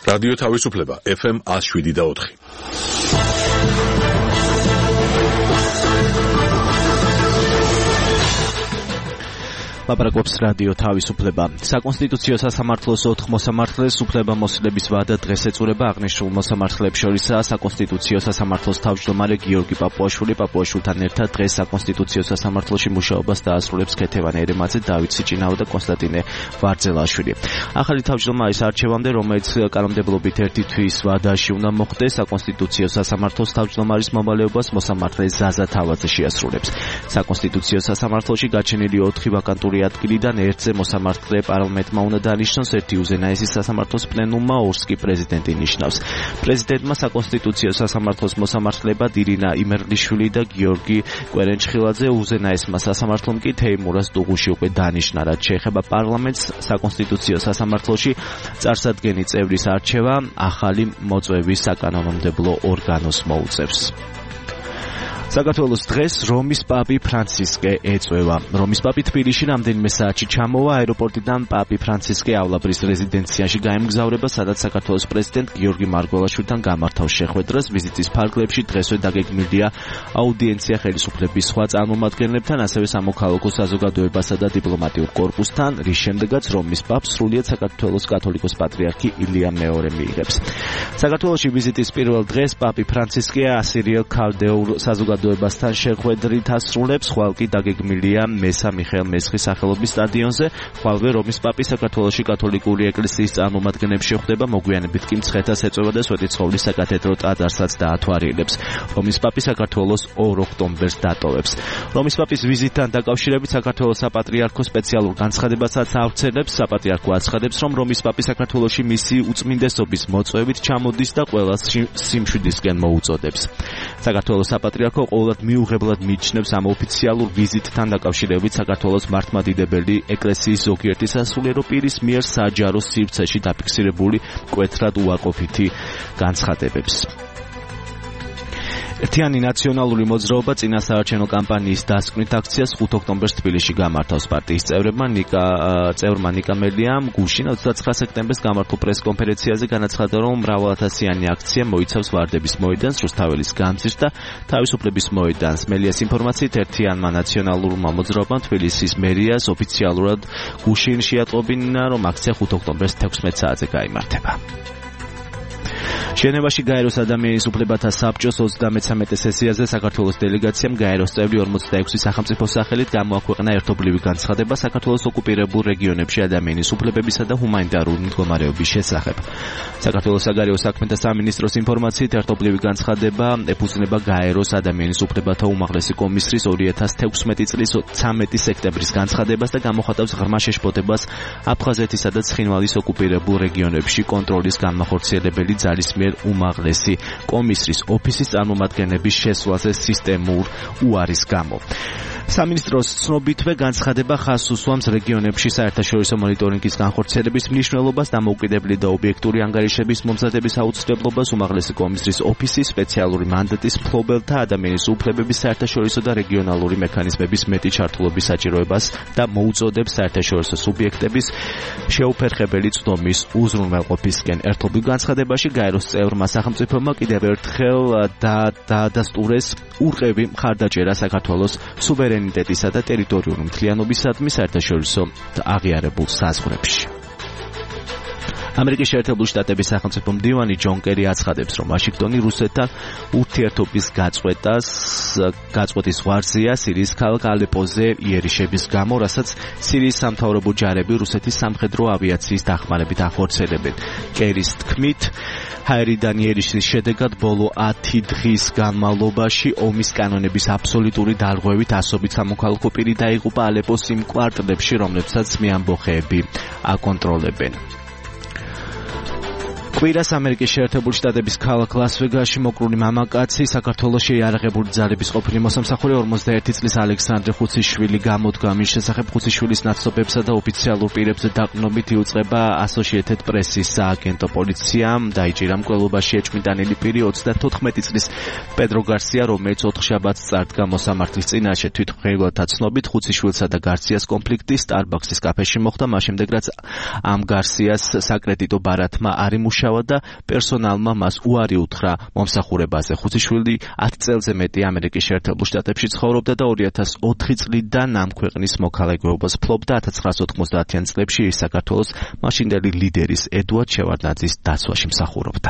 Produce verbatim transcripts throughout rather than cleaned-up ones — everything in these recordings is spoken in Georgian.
რადიო თავისუფლება ეფ ემ one oh seven და four. ლაპარაკობს რადიო თავისუფლება. საკონსტიტუციო სასამართლოს ოთხ მოსამართლეს უფლებამოსილების ვადა დღეს ეწურება. აღნიშნულ მოსამართლეებს შორისაა საკონსტიტუციო სასამართლოს თავმჯდომარე გიორგი პაპუაშვილი. პაპუაშვილთან ერთად დღეს საკონსტიტუციო სასამართლოში მუშაობას დაასრულებს ქეთევან ერემაძე, დავით სიჭინაო და კონსტანტინე ვარძელაშვილი. ახალი თავმჯდომარის არჩევამდე, რომელიც კანონმდებლობით ერთი თვის ვადაში უნდა მოხდეს, საკონსტიტუციო სასამართლოს თავმჯდომარის მომალეობას მოსამართლე ზაზა თავაძე შეასრულებს. საკონსტიტუციო სასამართლოში გაჩენილი ოთხი ვაკანტური ადგილიდან ერთზე მოსამართლე პარლამენტმა უნდა დანიშნოს, ერთი უზენაესი სასამართლოს პლენუმმა, ორს კი პრეზიდენტი ნიშნავს. პრეზიდენტმა საკონსტიტუციო სასამართლოს მოსამართლებად ირინა იმერლიშვილი და გიორგი კვერენჩხილაძე, უზენაესმა სასამართლომ კი თეიმურაზ დუღუში უკვე დანიშნა. რაც შეეხება პარლამენტს, საკონსტიტუციო სასამართლოში წარსადგენი წევრის არჩევა ახალი მოწვევის საკანონმდებლო ორგანოს მოუწევს. საქართველოს დღეს რომის პაპი ფრანცისკე ეწვევა. რომის პაპი თბილისში რამდენიმე საათში ჩამოვა. აეროპორტიდან პაპი ფრანცისკე ავლაბრის რეზიდენციაში გაემგზავრება, სადაც საქართველოს პრეზიდენტ გიორგი მარგველაშვილთან გამართავს შეხვედრას. ვიზიტის ფარგლებში დღესვე დაგეგმილია აუდიენცია ხელისუფლების სხვა წარმომადგენლებთან, ასევე სამოქალაქო საზოგადოებასა და დიპლომატიურ კორპუსთან, რის შემდეგაც რომის პაპს სრულიად საქართველოს კათოლიკოს პატრიარქი ილია მეორე მიიღებს. საქართველოში ვიზიტის პირველ დღეს პაპი ფრანცისკე ასირიელ ქალდეურ საზოგადოებასთან შეხვედრით ასრულებს. ხვალ კი დაგეგმილია მესა მიხეილ მესხის სახელობის სტადიონზე. ხვალვე რომის პაპი საქართველოში კათოლიკური ეკლესიის წარმომადგენლებს შეხვდება, მოგვიანებით კი მცხეთას ეწვევა და სვეტიცხოვლის საკათედრო ტაძარსაც დაათვალიერებს. რომის პაპი საქართველოს ორ ოქტომბერს დატოვებს. რომის პაპის ვიზიტთან დაკავშირებით საქართველოს საპატრიარქო სპეციალურ განცხადებასაც ავრცელებს. საპატრიარქო აცხადებს, რომ რომის პაპი საქართველოში მისი უწმინდესობის მოწვევით ჩამოდის და ყველას სიმშვიდისკენ მოუწოდებს. საქართველოს საპატრიარქო ყოველად მიუღებლად მიიჩნევს ამ ოფიციალურ ვიზიტთან დაკავშირებით საქართველოს მართლმადიდებელი ეკლესიის ზოგიერთი სასულიერო პირის მიერ საჯარო სივრცეში დაფიქსირებული მკვეთრად უარყოფითი განცხადებებს. ერთიანი ნაციონალური მოძრაობა წინასაარჩევნო კამპანიის დასკვნით აქციას ხუთ ოქტომბერს თბილისში გამართავს. პარტიის წევრებმა ნიკა წევრმა ნიკა მელიამ გუშინ ოცდაცხრა სექტემბერს გამართულ პრესკონფერენციაზე განაცხადა, რომ მრავალათასიანი აქცია მოიცავს ვარდების მოედანს, რუსთაველის გამზირს და თავისუფლების მოედანს. მელიას ინფორმაციით, ერთიანმა ნაციონალურმა მოძრაობამ თბილისის მერიას ოფიციალურად გუშინ შეატყობინა, რომ აქცია ხუთ ოქტომბერს თექვსმეტ საათზე გაიმართება. ჟენევაში გაეროს ადამიანის უფლებათა საბჭოს ოცდამეცამეტე სესიაზე საქართველოს დელეგაციამ გაეროს წევრი ორმოცდაექვსი სახელმწიფოს სახელით გამოაქვეყნა ერთობლივი განცხადება საქართველოს ოკუპირებულ რეგიონებში ადამიანის უფლებებისა და ჰუმანიტარული მდგომარეობის შესახებ. საქართველოს საგარეო საქმეთა სამინისტროს ინფორმაციით, ერთობლივი განცხადება ეფუძნება გაეროს ადამიანის უფლებათა უმაღლესი კომისრის ორი ათას თექვსმეტი წლის ცამეტი სექტემბრის განცხადებას და გამოხატავს ღრმა შეშფოთებას აფხაზეთისა და ცხინვალის ოკუპირებულ რეგიონებში კონტროლის განმახორციელებელი ძალის მიერ უმაღლესი კომისრის ოფისის წარმომადგენლების შესვლაზე სისტემურ უარის გამო. სამინისტროს ცნობითვე განცხადება ხაზს უსვამს რეგიონებში საერთაშორისო მონიტორინგის განხორციელების მნიშვნელობას, დამოუკიდებელი და ობიექტური ანგარიშების მომზადების აუცილებლობას, უმაღლესი კომისრის ოფისის სპეციალური მანდატის მფლობელთა ადამიანის უფლებების საერთაშორისო და რეგიონალური მექანიზმების მეტი ჩართულობის საჭიროებას და მოუწოდებს საერთაშორისო სუბიექტების შეუფერხებელი ცდომის უზრუნველყოფისკენ. ერთობლივ განცხადებაში გაეროს წევრმა სახელმწიფოებმა კიდევ ერთხელ დაადასტურეს ურყევი მხარდაჭერა საქართველოს სუვერენიტეტისა და ტერიტორიული მთლიანობისადმი საერთაშორისო აღიარებულ საზღვრებში. ამერიკის შეერთებული შტატების სახელმწიფო მდივანი ჯონ კერი აცხადებს, რომ ვაშინგტონი რუსეთთან ურთიერთობის გაწყვეტას გაწყვეტის ზღვარზეა სირიის ქალაქ ალეპოზე იერიშების გამო, რასაც სირიის სამთავრობო ჯარები რუსეთის სამხედრო ავიაციის დახმარებით ახორციელებენ. კერის თქმით, ჰაერიდან იერიშის შედეგად ბოლო ათი დღის განმავლობაში ომის კანონების აბსოლუტური დარღვევით ასობით სამოქალაქო პირი დაიღუპა ალეპოს იმ კვარტლებში, რომლებსაც მეამბოხეები აკონტროლებენ. კვირას ამერიკის შეერთებული შტატების ქალაქ ლას-ვეგასში მოკრული მამაკაცი საქართველოს შეიარაღებული ძალების ყოფილი მოსამსახურე ორმოცდაერთი წლის ალექსანდრე ხუციშვილი გამოდგა. მის შესახებ ხუციშვილის ნაცნობებსა და ოფიციალურ პირებზე დაყრდნობით იუწყება ასოციეითედ პრესის სააგენტო. პოლიციამ დაიჭირა მკვლელობაში ეჭვმიტანილი პირი ოცდათოთხმეტი წლის პედრო გარსია, რომელიც ოთხშაბათს წარდგა მოსამართლის წინაშე. თვითმხილველთა ცნობით ხუციშვილსა და გარსიას კონფლიქტი სტარბაქსის კაფეში მოხდა, მას შემდეგ რაც ამ გარსიას საკრედიტო ბარათმა არ იმუშავა იმუშავა და პერსონალმა მას უარი უთხრა მომსახურებაზე. ხუთიშვილი ათ წელზე მეტი ამერიკის შეერთებულ შტატებში ცხოვრობდა და ორი ათას ოთხი წლიდან ამ ქვეყნის მოქალაქეობას ფლობდა. ათას ცხრაასი ოთხმოცდაათიან წლებში ის საქართველოს მაშინდელი ლიდერის ედუარდ შევარდნაძის დაცვაში მსახურობდა.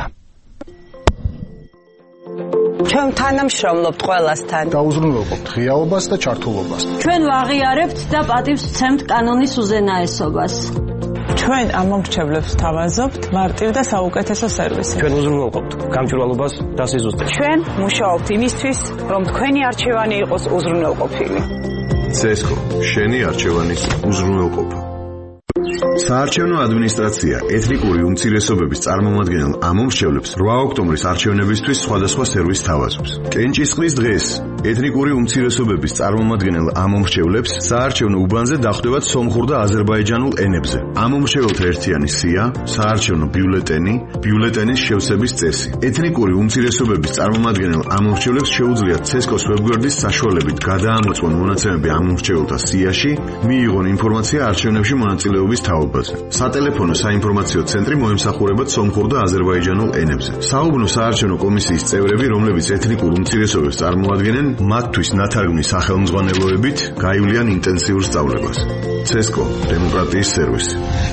ჩვენ თანამშრომლობთ ყველასთან. დაუზრუნველყოფთ ღიაობას და ჩართულობას. ჩვენ ვაღიარებთ და პატივს ვცემთ კანონის უზენაესობას. ჩვენ ამ მომრჩევლებს თავაზობთ მარტივ და საუკეთესო სერვისი. ჩვენ უზრუნველყოფთ გამჭვირვალობას და სიზუსტეს. ჩვენ მუშაობთ იმისთვის, რომ თქვენი არჩევანი იყოს უზრუნველყოფილი. ცესკო, შენი არჩევანის უზრუნველყოფა. საარჩევნო ადმინისტრაცია ეთნიკური უმცირესობების წარმომადგენელ ამომრჩევლებს რვა ოქტომბრის არჩევნებისთვის სხვადასხვა სერვისს თავაზობს. კენჭისყრის დღეს ეთნიკური უმცირესობების წარმომადგენელ ამომრჩევლებს საარჩევნო უბანზე დახვდებათ სომხურ და აზერბაიჯანულ ენებზე. ამომრჩეველთა ერთიანი სია, საარჩევნო ბიულეტენი, ბიულეტენის შევსების წესი. ეთნიკური უმცირესობების წარმომადგენელ ამომრჩევლებს შეუძლიათ ცესკოს ვებგვერდის საშუალებით გადაამოწმონ მონაცემები ამომრჩეველთა სიაში, მიიღონ ინფორმაცია არჩევნებში მონაწილეობის თაობაზე. სატელეფონო საინფორმაციო ცენტრი მოემსახურებათ სომხურ და აზერბაიჯანულ ენებზე. საუბნო საარჩევნო კომისიის წევრები, რომლებიც ეთნიკურ უმცირესობებს წარმოადგენენ, მათთვის ნათარგმნის სახელმძღვანელოებით გაივლიან ინტენსიურ სწავლებას. ცესკო, დემოკრატიის სერვისი.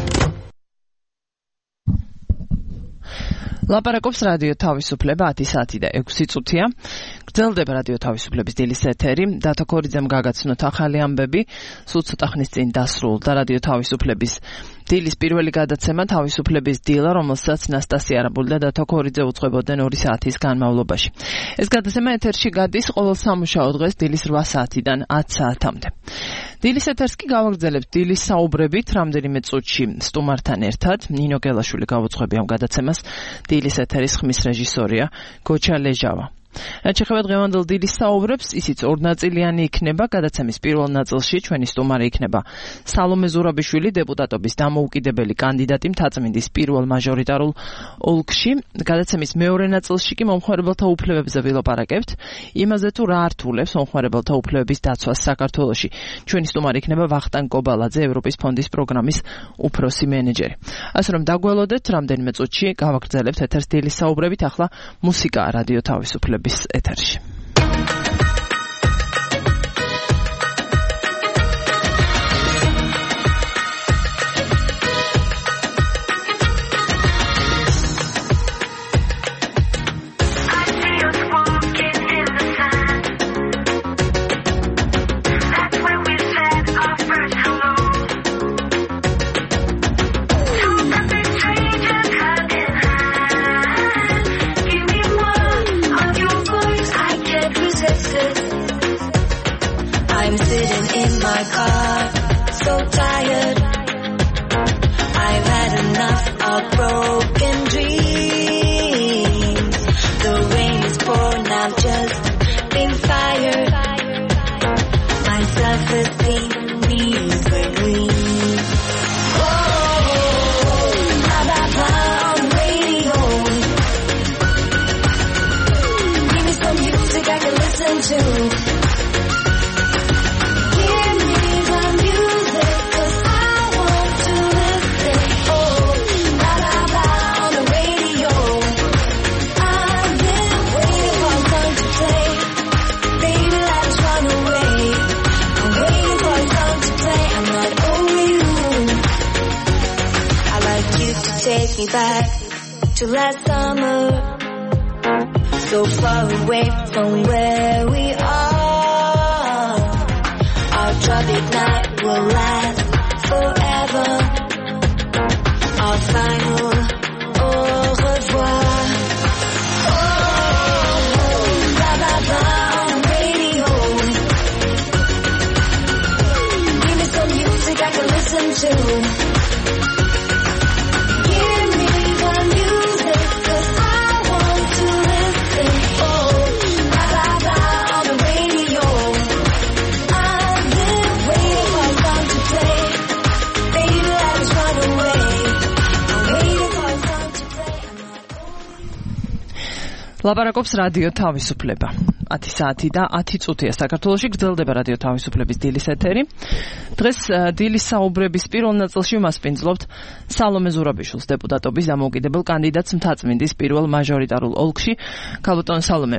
ლაპარაკობს რადიო თავისუფლება ათი საათი და ექვსი წუთია. გრძელდება რადიო თავისუფლების დილის ეთერი. დათო ქორიძემ გაგაცნოთ ახალი ამბები. სულ ცოტა ხნის წინ დასრულდა რადიო თავისუფლების დილის პირველი გადაცემა თავისუფლების დილა, რომელსაც ნასტასია არაბული და დათო ქორიძე უძღვებოდნენ ორი საათის განმავლობაში. ეს გადაცემა ეთერში გადის ყოველ სამუშაო დღეს დილის რვა საათიდან ათ საათამდე. დილის ეთერს კი გავაგრძელებთ დილის საუბრებით რამდენიმე წუთში სტუმართან ერთად. ნინო გელაშვილი გავუძღვები ამ გადაცემას. დილის ეთერის ხმის რეჟისორია გოჩა ლეჟავა. რაც შეეხება დღევანდელ დილის საუბრებს, ისიც ორნაწილიანი იქნება. გადაცემის პირველ ნაწილში ჩვენი სტუმარი იქნება სალომე ზურაბიშვილი, დეპუტატობის დამოუკიდებელი კანდიდატი მთაწმინდის პირველ მაჟორიტარულ ოლქში. გადაცემის მეორე ნაწილში კი მომხმარებელთა უფლებებზე ვილაპარაკებთ. იმაზე თუ რა ართულებს მომხმარებელთა უფლებების დაცვას საქართველოში. ჩვენი სტუმარი იქნება ვახტანგ კობალაძე, ევროპის ფონდის პროგრამის უფროსი მენეჯერი. ასე რომ დაგველოდეთ რამდენიმე წუთში გავაგრძელებთ ეთერს დილის საუბრებით. ახლა მუსიკა რადიო თავისუფლების ეთერში. Back to last summer, so far away from where we are. Our tropic night will last forever. Our final au revoir. Oh, blah blah blah on the radio. Give me some music I can listen to. ლაპარაკობს რადიო თავისუფლება. ათი საათი და ათი წუთია საქართველოში გრძელდება რადიო თავისუფლების დილის ეთერი. დღეს დილის საუბრების პირველ ნაწილში მასპინძლობთ სალომე ზურაბიშვილს დეპუტატობის დამოუკიდებელ კანდიდატს მთაწმინდის პირველ მაჟორიტარულ ოლქში. ქალბატონო სალომე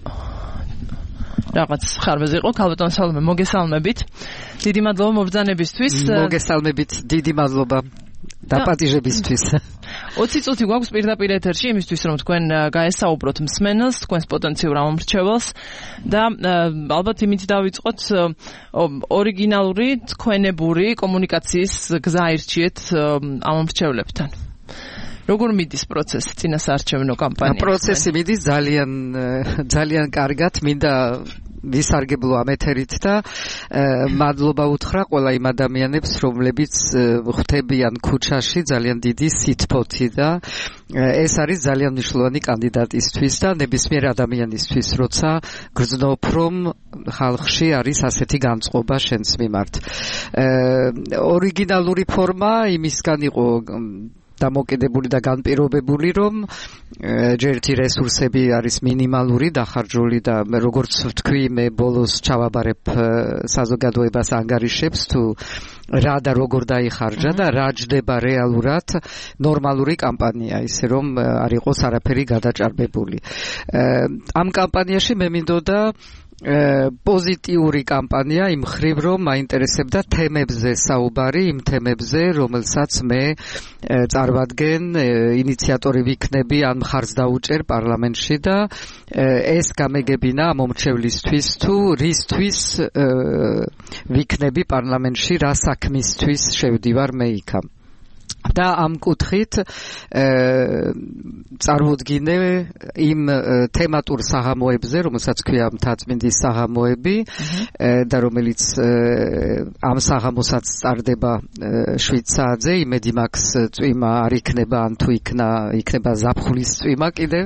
რაღაც ხარბაზე იყო. ქალბატონო სალომე მოგესალმებით. დიდი მადლობა მობრძანებისთვის. მოგესალმებით. დიდი მადლობა დაპატიჟებისთვის. ოცი წუთი გვაქვს პირდაპირ ეთერში იმისთვის რომ თქვენ გაესაუბროთ მსმენელს, თქვენს პოტენციურ ამომრჩეველს და ალბათ იმით დავიწყოთ ორიგინალური თქვენებური კომუნიკაციის გზა ირჩიეთ ამომრჩევლებთან. როგორ მიდის პროცესი წინასაარჩევნო კამპანია? პროცესი მიდის ძალიან ძალიან კარგად, მინდა ვისარგებლო ამ ეთერით და მადლობა უთხრა ყველა იმ ადამიანებს, რომლებიც ხვდებიან ქუჩაში ძალიან დიდი სითბოთი და ეს არის ძალიან მნიშვნელოვანი კანდიდატისთვის და ნებისმიერ ადამიანისთვის, როცა გრძნობ, რომ ხალხში არის ასეთი განწყობა შენს მიმართ. ორიგინალური ფორმა იმისგან იყო დამოკიდებული და განპირობებული, რომ ჯერთი რესურსები არის მინიმალური დახარჯული და როგორც ვთქვი, მე ბოლოს ჩავაბარებ საზოგადოებას ანგარიშებს თუ რა და როგორ დაიხარჯა და რა ჯდება რეალურად ნორმალური კამპანია, ისე რომ არ იყოს არაფერი გადაჭარბებული. ამ კამპანიაში მე მინდოდა პოზიტიური კამპანია იმ ხრივ, რომ მაინტერესებდა თემებზე საუბარი, იმ თემებზე, რომელსაც მე წარვადგენ, ინიციატორი ვიქნები, ან მხარს დაუჭერ პარლამენტში და ეს გამეგებინა მომრჩევლისთვის თუ რისთვის ვიქნები პარლამენტში, რა საქმისთვის შევდივარ მე იქამ. და ამ კუთხით წარმოდგინე იმ თემატურ საღამოებზე, რომელსაც ქვია მთაწმინდის საღამოები და რომელიც ამ საღამოსაც წარდება შვიდ საათზე, იმედი მაქვს წვიმა არ იქნება, ან თუ იქნა იქნება ზაფხულის წვიმა კიდევ.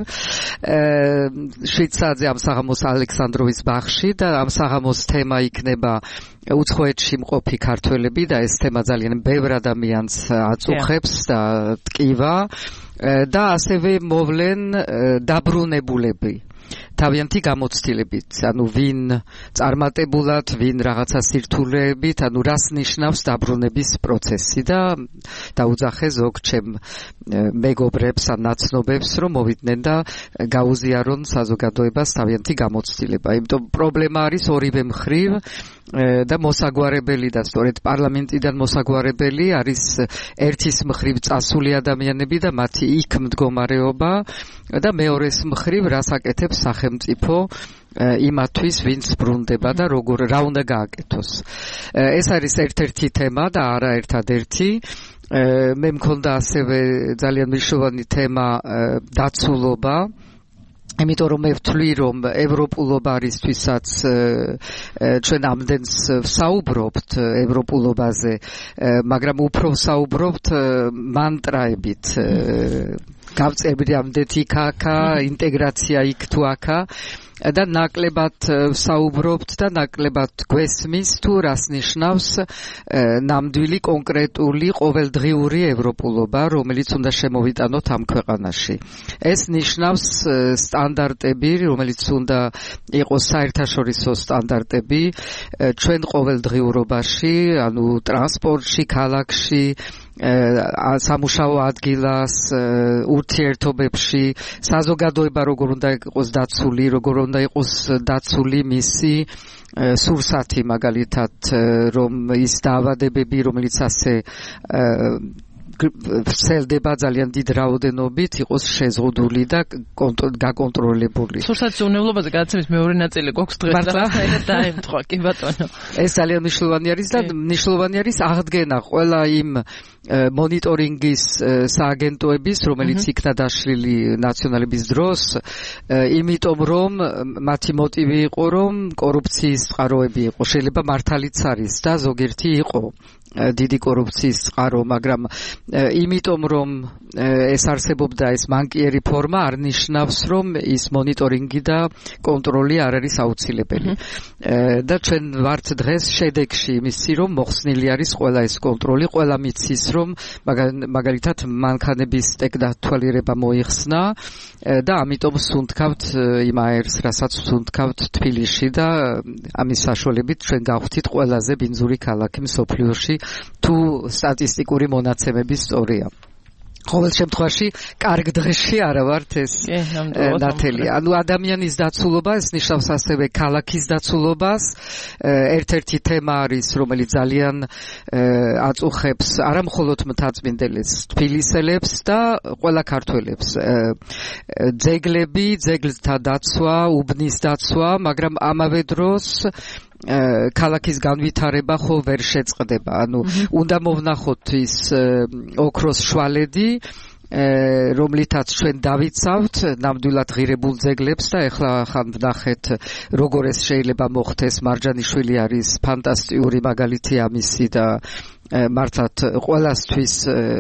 შვიდ საათზე ამ საღამოს ალექსანდროვის ბაღში და ამ საღამოს თემა იქნება უცხოეთში მყოფი ქართველები და ეს თემა ძალიან ბევრ ადამიანს აწუხებს და ტკივა და ასევე მოვლენ დაბრუნებულები თავიანთი გამოცდილებით, ანუ ვინ წარმატებულად, ვინ რაღაცა სირთულეებით, ანუ რას ნიშნავს დაბრუნების პროცესი და დაუძახე ზოგ ჩემ მეგობრებს ან ნაცნობებს, რომ მოვიდნენ და გაუზიარონ საზოგადოებას თავიანთი გამოცდილება. იმიტომ პრობლემა არის ორივე მხრივ და მოსაგვარებელი და სწორედ პარლამენტიდან მოსაგვარებელი არის ერთის მხრივ წასული ადამიანები და მათი იქ მდგომარეობა და მეორეს მხრივ რას აკეთებს სახელმწიფო იმათვის, ვინც ბრუნდება და როგორ რა უნდა გააკეთოს. ეს არის ერთ-ერთი თემა და არა ერთადერთი. მე მქონდა ასევე ძალიან მნიშვნელოვანი თემა დაცულობა. იმიტომ რომ მე ვთვლი, რომ ევროპულობა არისთვისაც ჩვენ ამდენს ვსაუბრობთ ევროპულობაზე, მაგრამ უფრო ვსაუბრობთ მანტრაებით. გავწერდი ამდეთ იქ-აქა, ინტეგრაცია იქ თუ აქა და ნაკლებად ვსაუბრობთ და ნაკლებად გვესმის თუ რას ნიშნავს ნამდვილი კონკრეტული ყოველდღიური ევროპულობა, რომელიც უნდა შემოვიტანოთ ამ ქვეყანაში. ეს ნიშნავს სტანდარტები, რომელიც უნდა იყოს საერთაშორისო სტანდარტები ჩვენ ყოველდღიურობაში, ანუ ტრანსპორტში, ქალაქში, სამუშაო ადგილას, ურთიერთობებში, საზოგადოება როგორ უნდა იყოს დაცული, როგორ უნდა იყოს დაცული მისი სურსათი, მაგალითად, რომ ის დაავადებები, რომელიც ასე ვრცელდება ძალიან დიდ რაოდენობით, იყოს შეზღუდული და გაკონტროლებული. სურსათის უვნებლობაზე გადაცემის მეორე ნაწილი გვაქვს დღეს რაღაცნაირად დაემთხვა, კი ბატონო. ეს ძალიან მნიშვნელოვანი არის და მნიშვნელოვანი არის აღდგენა ყველა იმ მონიტორინგის სააგენტოების, რომელიც იქნა დაშლილი ნაციონალების დროს, იმიტომ რომ მათი მოტივი იყო, რომ კორუფციის წყაროები იყო, შეიძლება მართალიც არის და ზოგიერთი იყო დიდი კორუფციის წყარო, მაგრამ იმიტომ რომ ეს არსებობდა ეს მანკიერი ფორმა არ ნიშნავს რომ ის მონიტორინგი და კონტროლი არ არის აუცილებელი. და ჩვენ ვართ დღეს შედეგში იმისი რომ მოხსნილი არის ყველა ეს კონტროლი, ყველა მიცის რომ მაგალითად მანქანების ტექნათვალიერება მოიხსნა და ამიტომ სუნთქავთ იმ აერს, რასაც სუნთქავთ თბილისში და ამის საშუალებით ჩვენ გავხდით ყველაზე ბინძური ქალაქი მსოფლიოში თუ სტატისტიკური მონაცემები სწორია. ყოველ შემთხვევაში კარგ დღეში არა ვართ ეს ნათელი. ანუ ადამიანის დაცულობა ეს ნიშნავს ასევე ქალაქის დაცულობას. ერთ-ერთი თემა არის რომელიც ძალიან აწუხებს არა მხოლოდ მთაწმინდელებს, თბილისელებს და ყველა ქართველებს. ძეგლები, ძეგლთა დაცვა, უბნის დაცვა, მაგრამ ამავე დროს ქალაქის განვითარება ხო ვერ შეწყდება. ანუ უნდა მოვნახოთ ის ოქროს შვალედი რომლითაც ჩვენ დავიცავთ ნამდვილად ღირებულ ძეგლებს და ეხლა ხან ვნახეთ როგორ ეს შეიძლება მოხდეს. მარჯანიშვილი არის ფანტასტიკური მაგალითი ამისი და მართლაც ყველასთვის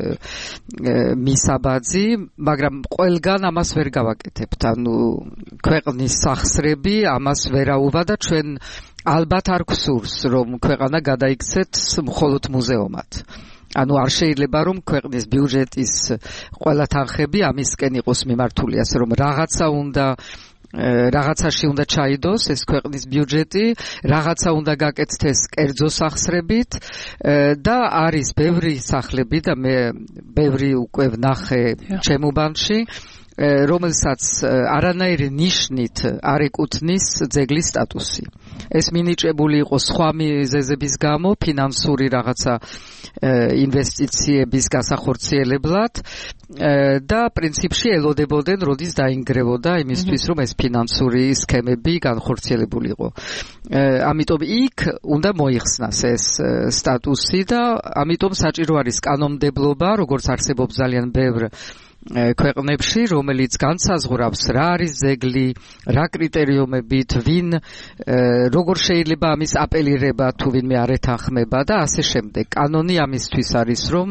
მისაბაძი, მაგრამ ყველგან ამას ვერ გავაკეთებთ. ანუ ქვეყნის სახსრები ამას ვერაუვა და ჩვენ ალბათ არ გვსურს რომ ქვეყანა გადაიქცეთ მხოლოდ მუზეუმად. ანუ არ შეიძლება რომ ქვეყნის ბიუჯეტის ყველა თანხები ამისკენ იყოს მიმართული, ასე რომ რაღაცა უნდა რაღაცაში უნდა ჩაიდოს ეს ქვეყნის ბიუჯეტი, რაღაცა უნდა გაკეთდეს კერძო სახსრებით და არის ბევრი სახლები და მე ბევრი უკვე ვნახე ჩემუბანში რომელსაც არანაირი ნიშნით არ ეკუთვნის ძეგლის სტატუსი. ეს მინიჭებული იყო სხვა მიზეზების გამო, ფინანსური რაღაცა ინვესტიციების გასახორციელებლად და პრინციპში ელოდებოდნენ როდის დაინგრევოდა იმისთვის რომ ეს ფინანსური სქემები განხორციელებულიყო. ამიტომ იქ უნდა მოიხსნას ეს სტატუსი და ამიტომ საჭირო არის კანონმდებლობა, როგორც არსებობს ძალიან ბევრ ქვეყნებში, რომელიც განსაზღვრავს რა არის ძეგლი, რა კრიტერიუმებით, ვინ როგორ შეიძლება ამის აპელირება თუ ვინმე არ ეთანხმება და ასე შემდეგ. კანონი ამისთვის არის რომ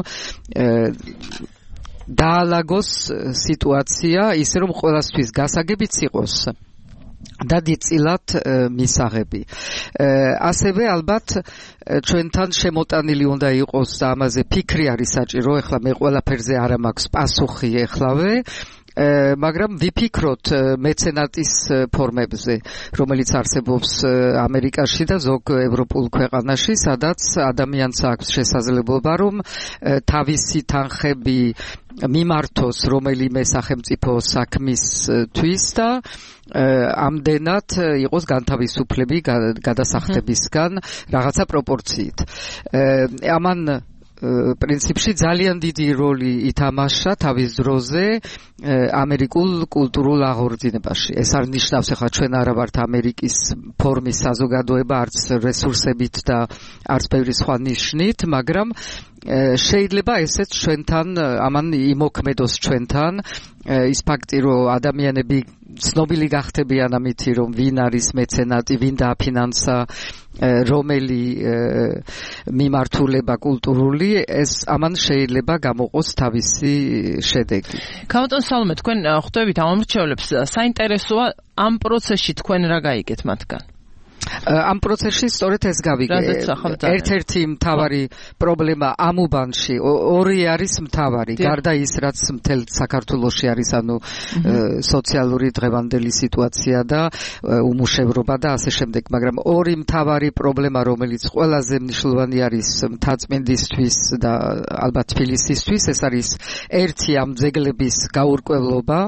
დაალაგოს სიტუაცია ისე რომ ყველასთვის გასაგებიც იყოს და დიწილად მისაღები. ასევე ალბათ ჩვენთან შემოტანილი უნდა იყოს და ამაზე ფიქრი არის საჭირო. ეხლა მე ყველაფერზე არ მაქვს პასუხი ეხლავე, მაგრამ ვიფიქროთ მეცენატის ფორმებზე, რომელიც არსებობს ამერიკაში და ზოგ ევროპულ ქვეყანაში, სადაც ადამიანს აქვს შესაძლებლობა რომ თავისი თანხები მიმართოს რომელიმე სახელმწიფო საქმისთვის და ამდენად იყოს განთავისუფლები გადასახდებისგან რაღაცა პროპორციით. ამან პრინციპში ძალიან დიდი როლი ითამაშა თავის დროზე ამერიკულ კულტურულ აღორძინებაში. ეს არ ნიშნავს ახლა ჩვენ არა ვართ ამერიკის ფორმის საზოგადოება არც რესურსებით და არც ბევრი სხვა ნიშნით, მაგრამ შეიძლება ესეც ჩვენთან ამან იმოქმედოს ჩვენთან ის ფაქტი რომ ადამიანები ცნობილი გახდებიან ამითი რომ ვინ არის მეცენატი, ვინ დააფინანსა რომელი მიმართულება კულტურული, ეს ამან შეიძლება გამოყოს თავისი შედეგი. ქალბატონ სალომე, თქვენ ხვდებით ამ მრჩევლებს, საინტერესოა ამ პროცესში თქვენ რა გაიგეთ მათგან? ამ პროცესში სწორედ ეს გავიგე. ერთ-ერთი მთავარი პრობლემა ამ უბანში ორი არის მთავარი, გარდა ის რაც მთელ საქართველოში არის, ანუ სოციალური დღევანდელი სიტუაცია და უმუშევრობა და ასე შემდეგ, მაგრამ ორი მთავარი პრობლემა, რომელიც ყველაზე მნიშვნელოვანი არის მთაწმინდისთვის და ალბათ თბილისისთვის, ეს არის ერთი ამ ძეგლების გაურკვევლობა,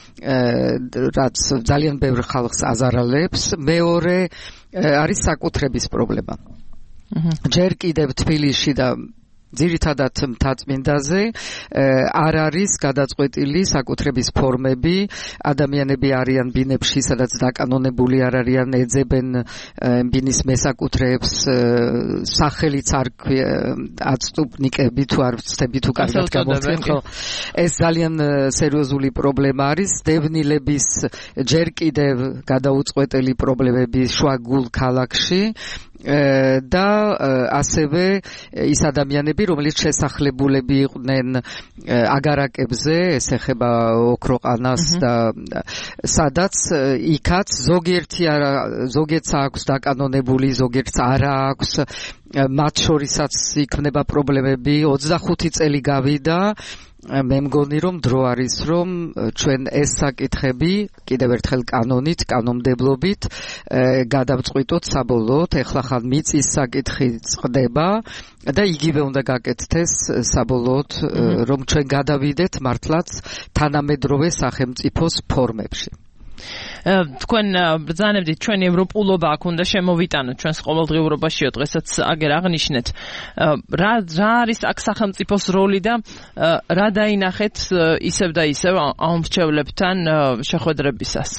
რაც ძალიან ბევრ ხალხს აზარალებს, მეორე არის საკუთრების პრობლემა. ჯერ კიდევ თბილისში და ძირითადად მთაწმინდაზე არ არის გადაწყვეტილი საკუთრების ფორმები, ადამიანები არიან ბინებში, სადაც დაკანონებული არ არიან, ეძებენ ბინის მესაკუთრეებს, სახელიც არ აწტუბნიკები თუ არ ვცდები თუ კარგად გამოვცემ, ხო? ეს ძალიან სერიოზული პრობლემა არის, დევნილების ჯერ კიდევ გადაუწყვეტელი პრობლემები შუაგულ ქალაქში. და ასევე ის ადამიანები, რომელიც შესახლებულები იყვნენ აგარაკებზე, ეს ეხება ოქროყანას და სადაც იქაც ზოგიერთი არა ზოგიერთს აქვს დაკანონებული, ზოგიერთს არა აქვს, მათ შორისაც იქნება პრობლემები. ოცდახუთი წელი გავიდა, მე მგონი რომ დრო არის რომ ჩვენ ეს საკითხები კიდევ ერთხელ კანონით, კანონმდებლობით გადავწყვიტოთ საბოლოოდ. ეხლა ხან მიწის საკითხი წყდება და იგივე უნდა გაკეთდეს საბოლოოდ, რომ ჩვენ გადავიდეთ მართლაც თანამედროვე სახელმწიფოს ფორმებში. თქვენ ბრძანებდით ჩვენი ევროპულობა აქ უნდა შემოვიტანოთ ჩვენს ყოველდღიურობაშიო, დღესაც აგერ აღნიშნეთ. რა რა არის აქ სახელმწიფოს როლი და რა დაინახეთ ისევ და ისევ ამ მრჩევლებთან შეხვედრებისას?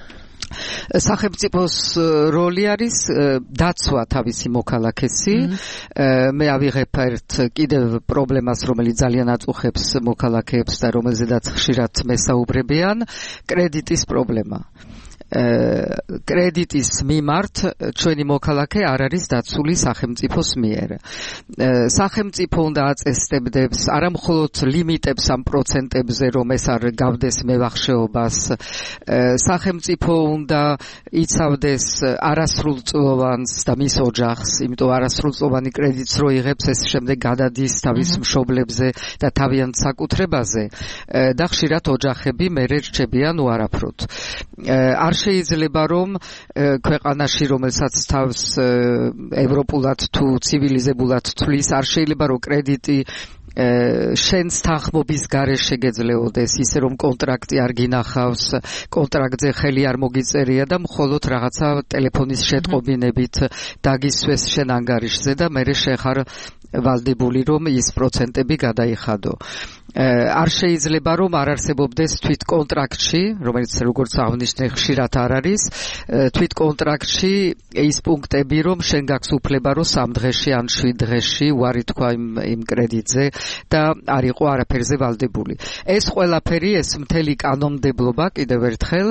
სახელმწიფოს როლი არის დაცვა თავისი მოქალაქესი. მე ავიღებ ერთ კიდევ პრობლემას, რომელიც ძალიან აწუხებს მოქალაქეებს და რომელზედაც ხშირად მესაუბრებიან, კრედიტის პრობლემა. კრედიტის მიმართ ჩვენი მოქალაქე არ არის დაცული სახელმწიფოს მიერ. სახელმწიფო უნდა აწესდებდეს არა მხოლოდ ლიმიტებს ამ პროცენტებზე, რომ ეს არ გავდეს მევახშეობას. სახელმწიფო უნდა იცავდეს არასრულწლოვანს და მის ოჯახს, იმიტომ არასრულწლოვანი კრედიტს რო იღებს, ეს შემდეგ გადადის თავის მშობლებზე და თავიანთ საკუთრებაზე და ხშირად ოჯახები მერე რჩებიან უარაფროდ. არ შეიძლება რომ ქვეყანაში, რომელსაც თავს ევროპულად თუ ცივილიზებულად თვლის, არ შეიძლება რომ კრედიტი შენს თანხმობის გარეშე შეგეძლეოდეს, ისე რომ კონტრაქტი არ გინახავს, კონტრაქტზე ხელი არ მოგიწერია და მხოლოდ რაღაცა ტელეფონის შეტყობინებით დაგისვეს შენ ანგარიშზე და მერე შეხარ ვალდებული რომ ის პროცენტები გადაიხადო. არ შეიძლება რომ არ არსებობდეს თვით კონტრაქტში, რომელიც როგორც აღნიშნე ხშირად არ არის, თვით კონტრაქტში ის პუნქტები, რომ შენ გაქვს უფლება რომ სამ დღეში ან შვიდ დღეში უარი თქვა იმ იმ კრედიტზე და არ იყო არაფერზე ვალდებული. ეს ყველაფერი, ეს მთელი კანონმდებლობა კიდევ ერთხელ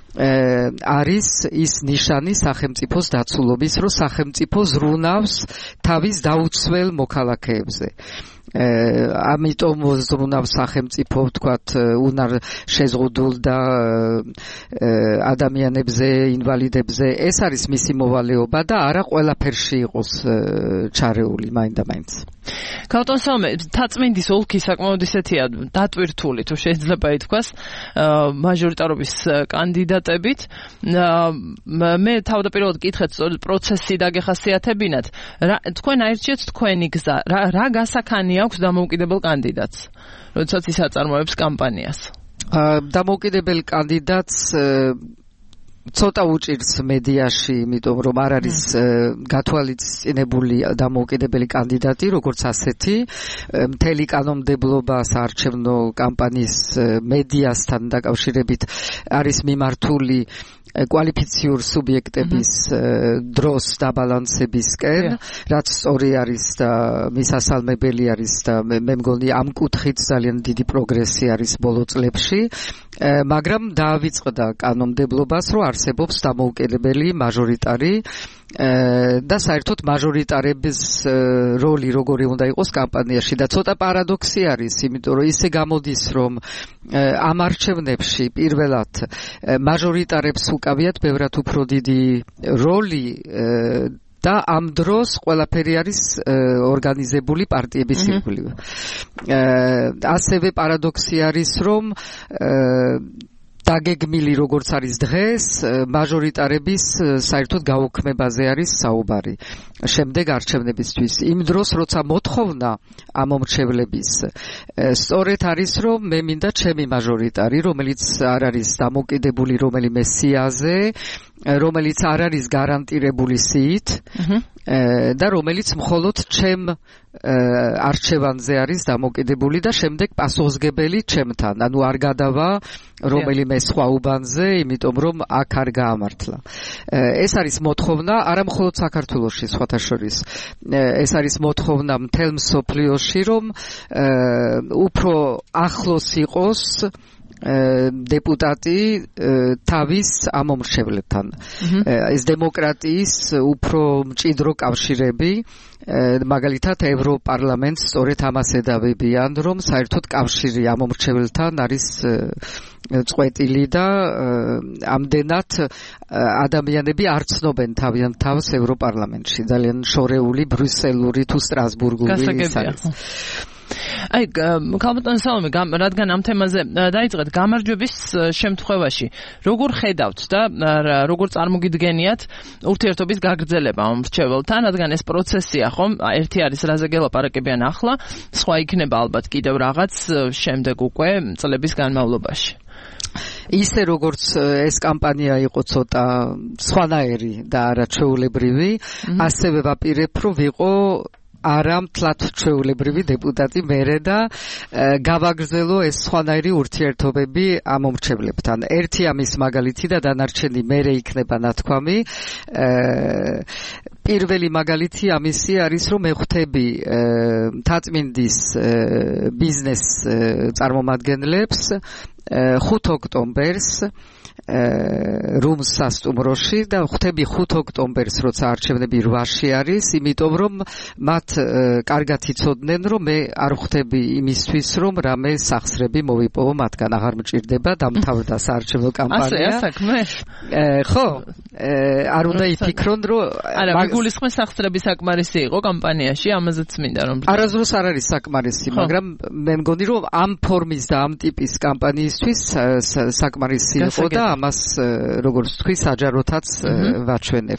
არის ის ნიშანი სახელმწიფოს დაცულობის, რომ სახელმწიფო ზრუნავს თავის დაუცველ მოქალაქეებზე. ამიტომ ზრუნავს სახელმწიფო, ვთქვათ, უნარ შეზღუდულ და ადამიანებზე, ინვალიდებზე. ეს არის მისი მოვალეობა და არა ყველაფერში იყოს ჩარეული მაინდა-მაინც. ქალბატონ საუმე, თაწმინდის ოლქი საკმაოდ ისეთია დატვირთული, თუ შეიძლება ითქვას, მაჟორიტარობის კანდიდატებით. მე თავდაპირველად გითხეთ, სწორედ პროცესი დაგეხასიათებინათ. თქვენ აირჩიეთ თქვენი გზა, რა გასახანი აქვს დამოუკიდებელ კანდიდატს, როდესაც ის აწარმოებს კამპანიას? დამოუკიდებელ კანდიდატს ცოტა უჭირს მედიაში, იმიტომ რომ არ არის გათვალისწინებული დამოუკიდებელი კანდიდატი, როგორც ასეთი. მთელი კანონმდებლობა საარჩევნო კამპანიის მედიასთან დაკავშირებით არის მიმართული კვალიფიციურ სუბიექტების დროს დაბალანსებისკენ, რაც სწორი არის და მისასალმებელი არის და მე მგონი ამ კუთხით ძალიან დიდი პროგრესი არის ბოლო წლებში, მაგრამ დაავიწყდა კანონმდებლობას, რომ არსებობს დამოუკიდებელი მაჟორიტარი და საერთოდ მაჟორიტარების როლი როგორი უნდა იყოს კამპანიაში და ცოტა პარადოქსი არის, იმიტომ რომ ისე გამოდის, რომ ამ არჩევნებში პირველად მაჟორიტარებს უკავიათ ბევრად უფრო დიდი როლი და ამ დროს ყველაფერი არის ორგანიზებული პარტიების ირგვლივ. ასევე პარადოქსი არის, რომ დაგეგმილი როგორც არის დღეს, მაჟორიტარების საერთოდ გაუქმებაზე არის საუბარი შემდეგ არჩევნებისთვის. იმ დროს, როცა მოთხოვნა ამ მომრჩევლების, სწორედ არის, რომ მე მინდა ჩემი მაჟორიტარი, რომელიც არ არის დამოკიდებული რომელიმე სიაზე, რომელიც არ არის გარანტირებული სიით და რომელიც მხოლოდ ჩემ არჩევანზე არის დამოკიდებული და შემდეგ პასუხისმგებელი ჩემთან. ანუ არ გადავა რომელიმე სხვა უბანზე, იმიტომ რომ აქ არ გაამართლა. ეს არის მოთხოვნა არა მხოლოდ საქართველოში, სხვათა შორის. ეს არის მოთხოვნა მთელ მსოფლიოში, რომ უფრო ახლოს იყოს დეპუტატი თავის ამომრჩევლებთან. ეს დემოკრატიის უფრო მჭიდრო კავშირები მაგალითად ევროპარლამენტს სწორედ ამას ედავებიან, რომ საერთოდ კავშირი ამომრჩეველთან არის წყვეტილი და ამდენად ადამიანები არ ცნობენ თავიანთ თავს ევროპარლამენტში. ძალიან შორეული ბრიუსელური თუ სტრასბურგული ის არის. აი, ქალბატონ სალომე, რადგან ამ თემაზე დაიწყეთ გამარჯვების შემთხვევაში, როგორ ხედავთ და როგორ წარმოგიდგენიათ ურთიერთობის გაგრძელება ამ მრჩეველთან, რადგან ეს პროცესია, ხომ? ერთი არის რაზე გელაპარაკებიან ახლა, სხვა იქნება ალბათ კიდევ რაღაც შემდეგ უკვე წლების განმავლობაში. ისე როგორც ეს კამპანია იყო ცოტა სხვანაირი და არაჩვეულებრივი, ასევე ვაპირებ, რომ ვიყო არა მთლად ჩვეულებრივი დეპუტატი მერე და გავაგრძელო ეს სხვანაირი ურთიერთობები ამომრჩევლებთან. ერთი ამის მაგალითი და დანარჩენი მერე იქნება ნათქვამი. პირველი მაგალითი ამისი არის, რომ მე ხვდები მთაწმინდის ბიზნეს წარმომადგენლებს ხუთ ოქტომბერს რუმს სასტუმროში და ხვდები ხუთ ოქტომბერს, როცა არჩევნები რვაში არის, იმიტომ რომ მათ კარგად იცოდნენ, რომ მე არ ხვდები იმისთვის, რომ რამე სახსრები მოვიპოვო მათგან, აღარ მჭირდება, დამთავრდა საარჩევნო კამპანია. ასე საქმე? ხო, არ უნდა იფიქრონ, რომ არა, მიგულისხმეს სახსრები საკმარისი იყო კამპანიაში, ამაზეც მინდა რომ არასდროს არ არის საკმარისი, მაგრამ მე მგონი, რომ ამ ფორმის და ამ ტიპის კამპანიისთვის საკმარისი იყო და ამას როგორც თქვი საჯაროთაც ვაჩვენებ.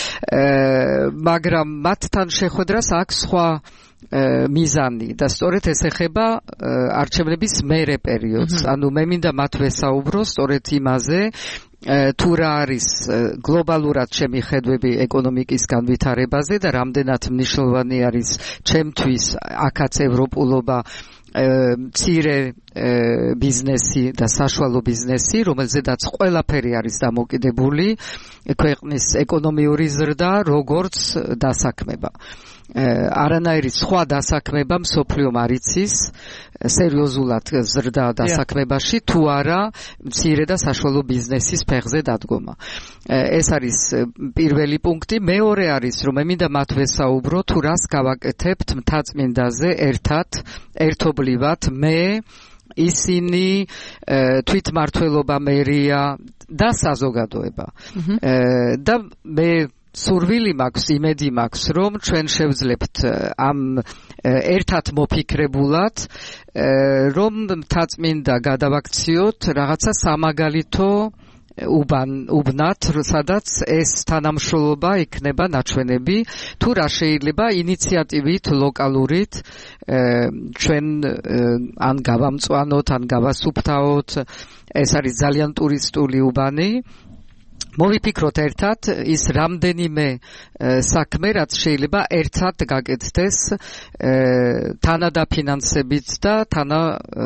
მაგრამ მათთან შეხვედრას აქვს სხვა მიზანი და სწორედ ეს ეხება არჩევნების მერე პერიოდს. ანუ მე მინდა მათ ვესაუბრო სწორედ იმაზე, თუ რა არის გლობალურად ჩემი ხედვები ეკონომიკის განვითარებაზე და რამდენად მნიშვნელოვანი არის ჩემთვის აქაც ევროპულობა, მცირე ბიზნესი და საშუალო ბიზნესი, რომელზედაც ყველაფერი არის დამოკიდებული ქვეყნის ეკონომიური ზრდა, როგორც დასაქმება. არანაირი სხვა დასაქმება მსოფლიომ არ იცის სერიოზულად ზრდა დასაქმებაში, თუ არა მცირე და საშუალო ბიზნესის ფეხზე დადგომა. ეს არის პირველი პუნქტი. მეორე არის, რომ მე მინდა მათ ვესაუბრო, თუ რას გავაკეთებთ მთაწმინდაზე ერთად, ერთობლივად, მე ისინი, თვითმმართველობა, მერია და საზოგადოება. და მე სურვილი მაქვს, იმედი მაქვს, რომ ჩვენ შევძლებთ ამ ერთად მოფიქრებულად, რომ მთაწმინდა გადავაქციოთ რაღაცა სამაგალითო უბან უბნად, სადაც ეს თანამშრომლობა იქნება ნაჩვენები, თუ რა შეიძლება ინიციატივით, ლოკალურით ჩვენ ან გავამწვანოთ, ან გავასუფთავოთ. ეს არის ძალიან ტურისტული უბანი. მოვიფიქროთ ერთად ის რამდენიმე საქმე, რაც შეიძლება ერთად გაკეთდეს თანადაფინანსებით და თანა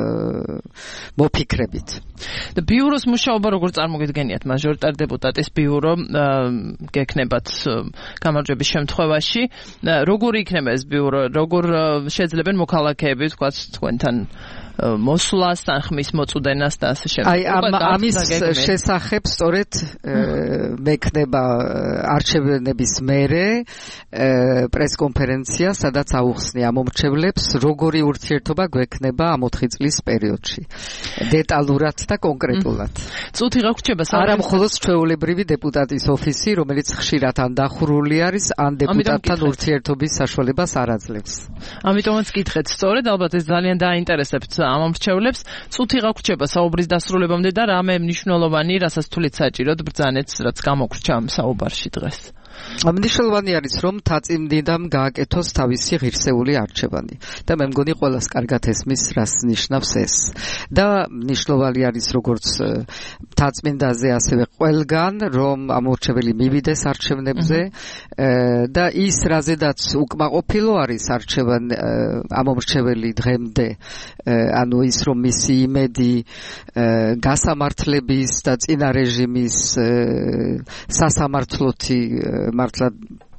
მოფიქრებით. და ბიუროს მუშაობა როგორ წარმოგიდგენიათ? მაჟორიტარ დეპუტატის ბიურო გექნებათ გამარჯვების შემთხვევაში. როგორი იქნება ეს ბიურო? როგორ შეძლებენ მოქალაქეები, თქვათ, თქვენთან მოსვლას, თანხმის მოწოდენას და ასე შემდეგ. აი ამ ამის შესახებ სწორედ მექნება არჩევნების მერე პრესკონფერენცია, სადაც აუხსნი ამომრჩევლებს, როგორი ურთიერთობა გვექნება ამ ოთხი წლის პერიოდში. დეტალურად და კონკრეტულად. წუთი რა გრჩება? არა მხოლოდ ჩვეულებრივი დეპუტატის ოფისი, რომელიც ხშირად ან დახურული არის, ან დეპუტატთან ურთიერთობის საშუალებას არ აძლევს. ამიტომაც გითხეთ სწორედ, ალბათ ეს ძალიან დაინტერესებთ ამომრჩევლებს. წუთი რა გრჩება საუბრის დასრულებამდე და რამე მნიშვნელოვანი, რასაც თვლით საჭიროდ ბრძანეთ, რაც გამოგრჩა ამ საუბარში დღეს? მნიშვნელოვანი არის, რომ მთაწმინდამ გააკეთოს თავისი ღირსეული არჩევანი და მე მგონი ყველას კარგად ესმის, რას ნიშნავს ეს. და მნიშვნელოვანი არის როგორც მთაწმინდაზე, ასევე ყველგან, რომ ამორჩეველი მივიდეს არჩევნებზე და ის რაზედაც უკმაყოფილო არის არჩევანი ამორჩეველი დღემდე, ანუ ის რომ მისი იმედი გასამართლების და წინა რეჟიმის სასამართლოთი მართლა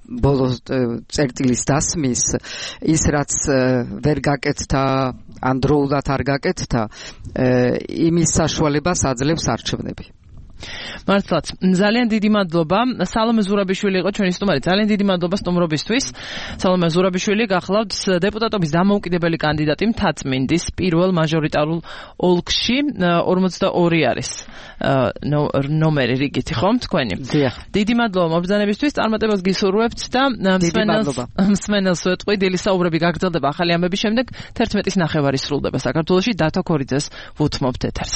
ბოლო წერტილის დასმის ის რაც ვერ გაკეთდა ან დროულად არ გაკეთდა იმის საშუალებას აძლევს არჩევნები. მართლაც ძალიან დიდი მადლობა სალომე ზურაბიშვილი იყო ჩვენი სტუმარი ძალიან დიდი მადლობა სტუმრობისთვის სალომე ზურაბიშვილი გახლავთ დეპუტატობის დამოუკიდებელი კანდიდატი მთაწმინდის პირველ მაჟორიტარულ ოლქში ორმოცდაორი არის ნომერი რიგითი ხომ თქვენი დიდი მადლობა მობრძანებისთვის წარმატებას გისურვებთ და მსმენელს ვეტყვი დილის საუბრები გაგრძელდება ახალი ამბების შემდეგ თერთმეტის ნახევარი სრულდება საქართველოში დათო ქორიძეს ვუთმობთ ეთერს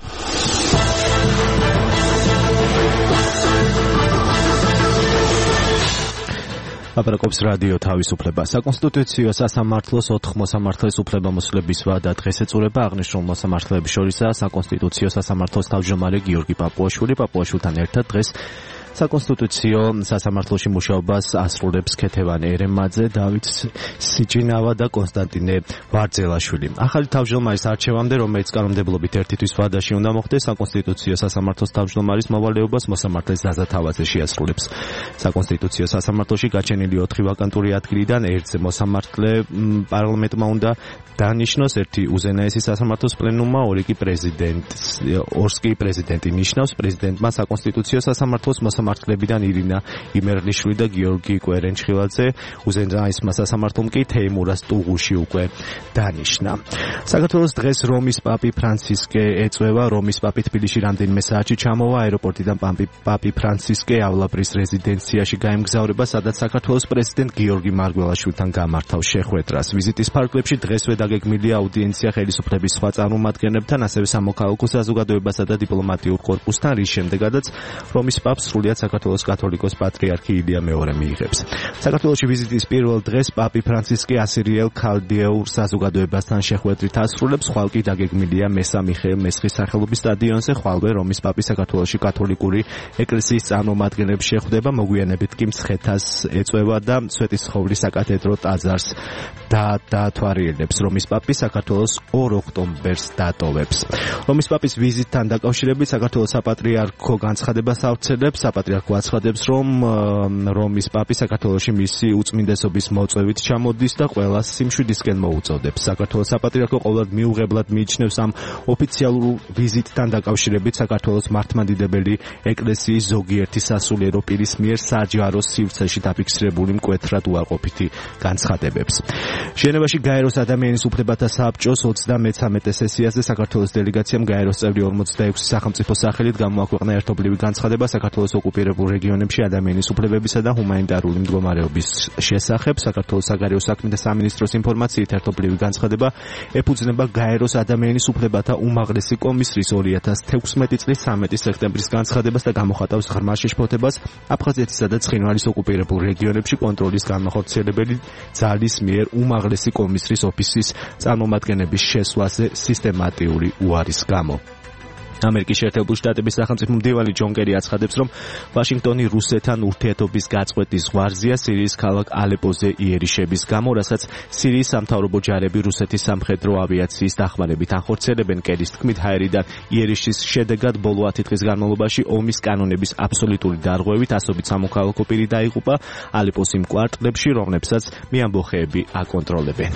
აპარაკობს რადიო თავისუფლება. საკონსტიტუციო სასამართლოს ოთხ მოსამართლეს უფლებამოსილების ვადა დღეს ეწურება აღნიშნულ მოსამართლეების შორისაა საკონსტიტუციო სასამართლოს თავმჯდომარე გიორგი პაპუაშვილი. პაპუაშვილთან ერთად დღეს საკონსტიტუციო სასამართლოში მუშაობას ასრულებს ქეთევან ერემაძე, დავით სიჭინავა და კონსტანტინე ვარძელაშვილი. ახალი თავმჯდომარის არჩევამდე, რომელიც კანონმდებლობით ერთი თვის ვადაში უნდა მოხდეს, საკონსტიტუციო სასამართლოს თავმჯდომარის მოვალეობას მოსამართლე ზაზა თავაძე შეასრულებს. საკონსტიტუციო სასამართლოში გაჩენილი ოთხი ვაკანტური ადგილიდან ერთზე მოსამართლე პარლამენტმა უნდა დანიშნოს, ერთი უზენაესი სასამართლოს პლენუმმა, ორი კი პრეზიდენტს, ორს კი პრეზიდენტი ნიშნავს. პრეზიდენტმა საკონსტიტუციო სასამართლოს მოსამართლებიდან ირინა იმერლიშვილი და გიორგი კვერენჩხილაძე, უზენაესმა სასამართლომ კი თეიმურას ტუღუში უკვე დანიშნა. საქართველოს დღეს რომის პაპი ფრანცისკე ეწვევა. რომის პაპი თბილისში რამდენიმე საათში ჩამოვა. აეროპორტიდან პაპი ფრანცისკე ავლაბრის რეზიდენციაში გაემგზავრება, სადაც საქართველოს პრეზიდენტ გიორგი მარგველაშვილთან გამართავს შეხვედრას. ვიზიტის ფარგლებში დღესვე დაგეგმილია აუდიენცია ხელისუფლების სხვა წარმომადგენლებთან, ასევე სამოქალაქო საზოგადოებასა და დიპლომატიურ კორპუსთან, რის შემდეგაც რომის პაპს სრულიად საქართველოს კათოლიკოს პატრიარქი ილია მეორე მიიღებს. საქართველოში ვიზიტის პირველ დღეს პაპი ფრანცისკე ასირიელ ქალდეურ საზოგადოებასთან შეხვედრით ასრულებს. ხვალ კი დაგეგმილია მესა მიხეილ მესხის სახელობის სტადიონზე. ხვალვე რომის პაპი საქართველოში კათოლიკური ეკლესიის წარმომადგენლებს შეხვდება, მოგვიანებით კი მცხეთას ეწვევა და სვეტიცხოვლის საკათედრო ტაძარს დაათვალიერებს. რომის პაპი საქართველოს ორ ოქტომბერს დატოვებს. რომის პაპის ვიზიტთან დაკავშირებით საქართველოს საპატრიარქო განცხადებას ავრცელებს. საპატრიარქო აცხადებს, რომ რომის პაპი საქართველოში მისი უწმინდესობის მოწვევით ჩამოდის და ყველას სიმშვიდისკენ მოუწოდებს. საქართველოს საპატრიარქო ყოველად მიუღებლად მიიჩნევს ამ ოფიციალურ ვიზიტთან დაკავშირებით საქართველოს მართლმადიდებელი ეკლესიის ზოგიერთი სასულიერო პირის მიერ საჯარო სივრცეში დაფიქსირებული მკვეთრად უარყოფითი განცხადებებს. ჟენევაში გაეროს ადამიანის უფლებათა საბჭოს ოცდამეცამეტე სესიაზე საქართველოს დელეგაციამ გაეროს წევრი ორმოცდაექვსი სახელმწიფო სახელით გამოაქვეყნა ერთობლივი განცხადება საქართველოს ოკუპირებულ რეგიონებში ადამიანის უფლებებისა და ჰუმანიტარული მდგომარეობის შესახებ. საქართველოს საგარეო საქმეთა სამინისტროს ინფორმაციით ერთობლივი განცხადება ეფუძნება გაეროს ადამიანის უფლებათა უმაღლესი კომისრის ორი ათას თექვსმეტი წლის სამეტი სექტემბრის განცხადებას და გამოხატავს ღრმა შეშფოთებას აფხაზეთისა და ცხინვალის ოკუპირებულ რეგიონებში კონტროლის განმახორციელებელი ძალის მიერ უმაღლესი კომისრის ოფისის წარმომადგენლების შესვლაზე სისტემატიური უარის გამო. ამერიკის შეერთებული შტატების სახელმწიფო მდივანი ჯონ კერი აცხადებს, რომ ვაშინგტონი რუსეთთან ურთიერთობის გაწყვეტის ზღვარზეა სირიის ქალაქ ალეპოზე იერიშების გამო, რასაც სირიის სამთავრობო ჯარები რუსეთის სამხედრო ავიაციის დახმარებით ახორციელებენ. კერის თქმით, ჰაერიდან იერიშის შედეგად ბოლო ათი დღის განმავლობაში ომის კანონების აბსოლუტური დარღვევით ასობით სამოქალაქო პირი დაიღუპა ალეპოს იმ კვარტლებში, რომლებსაც მეამბოხეები აკონტროლებენ.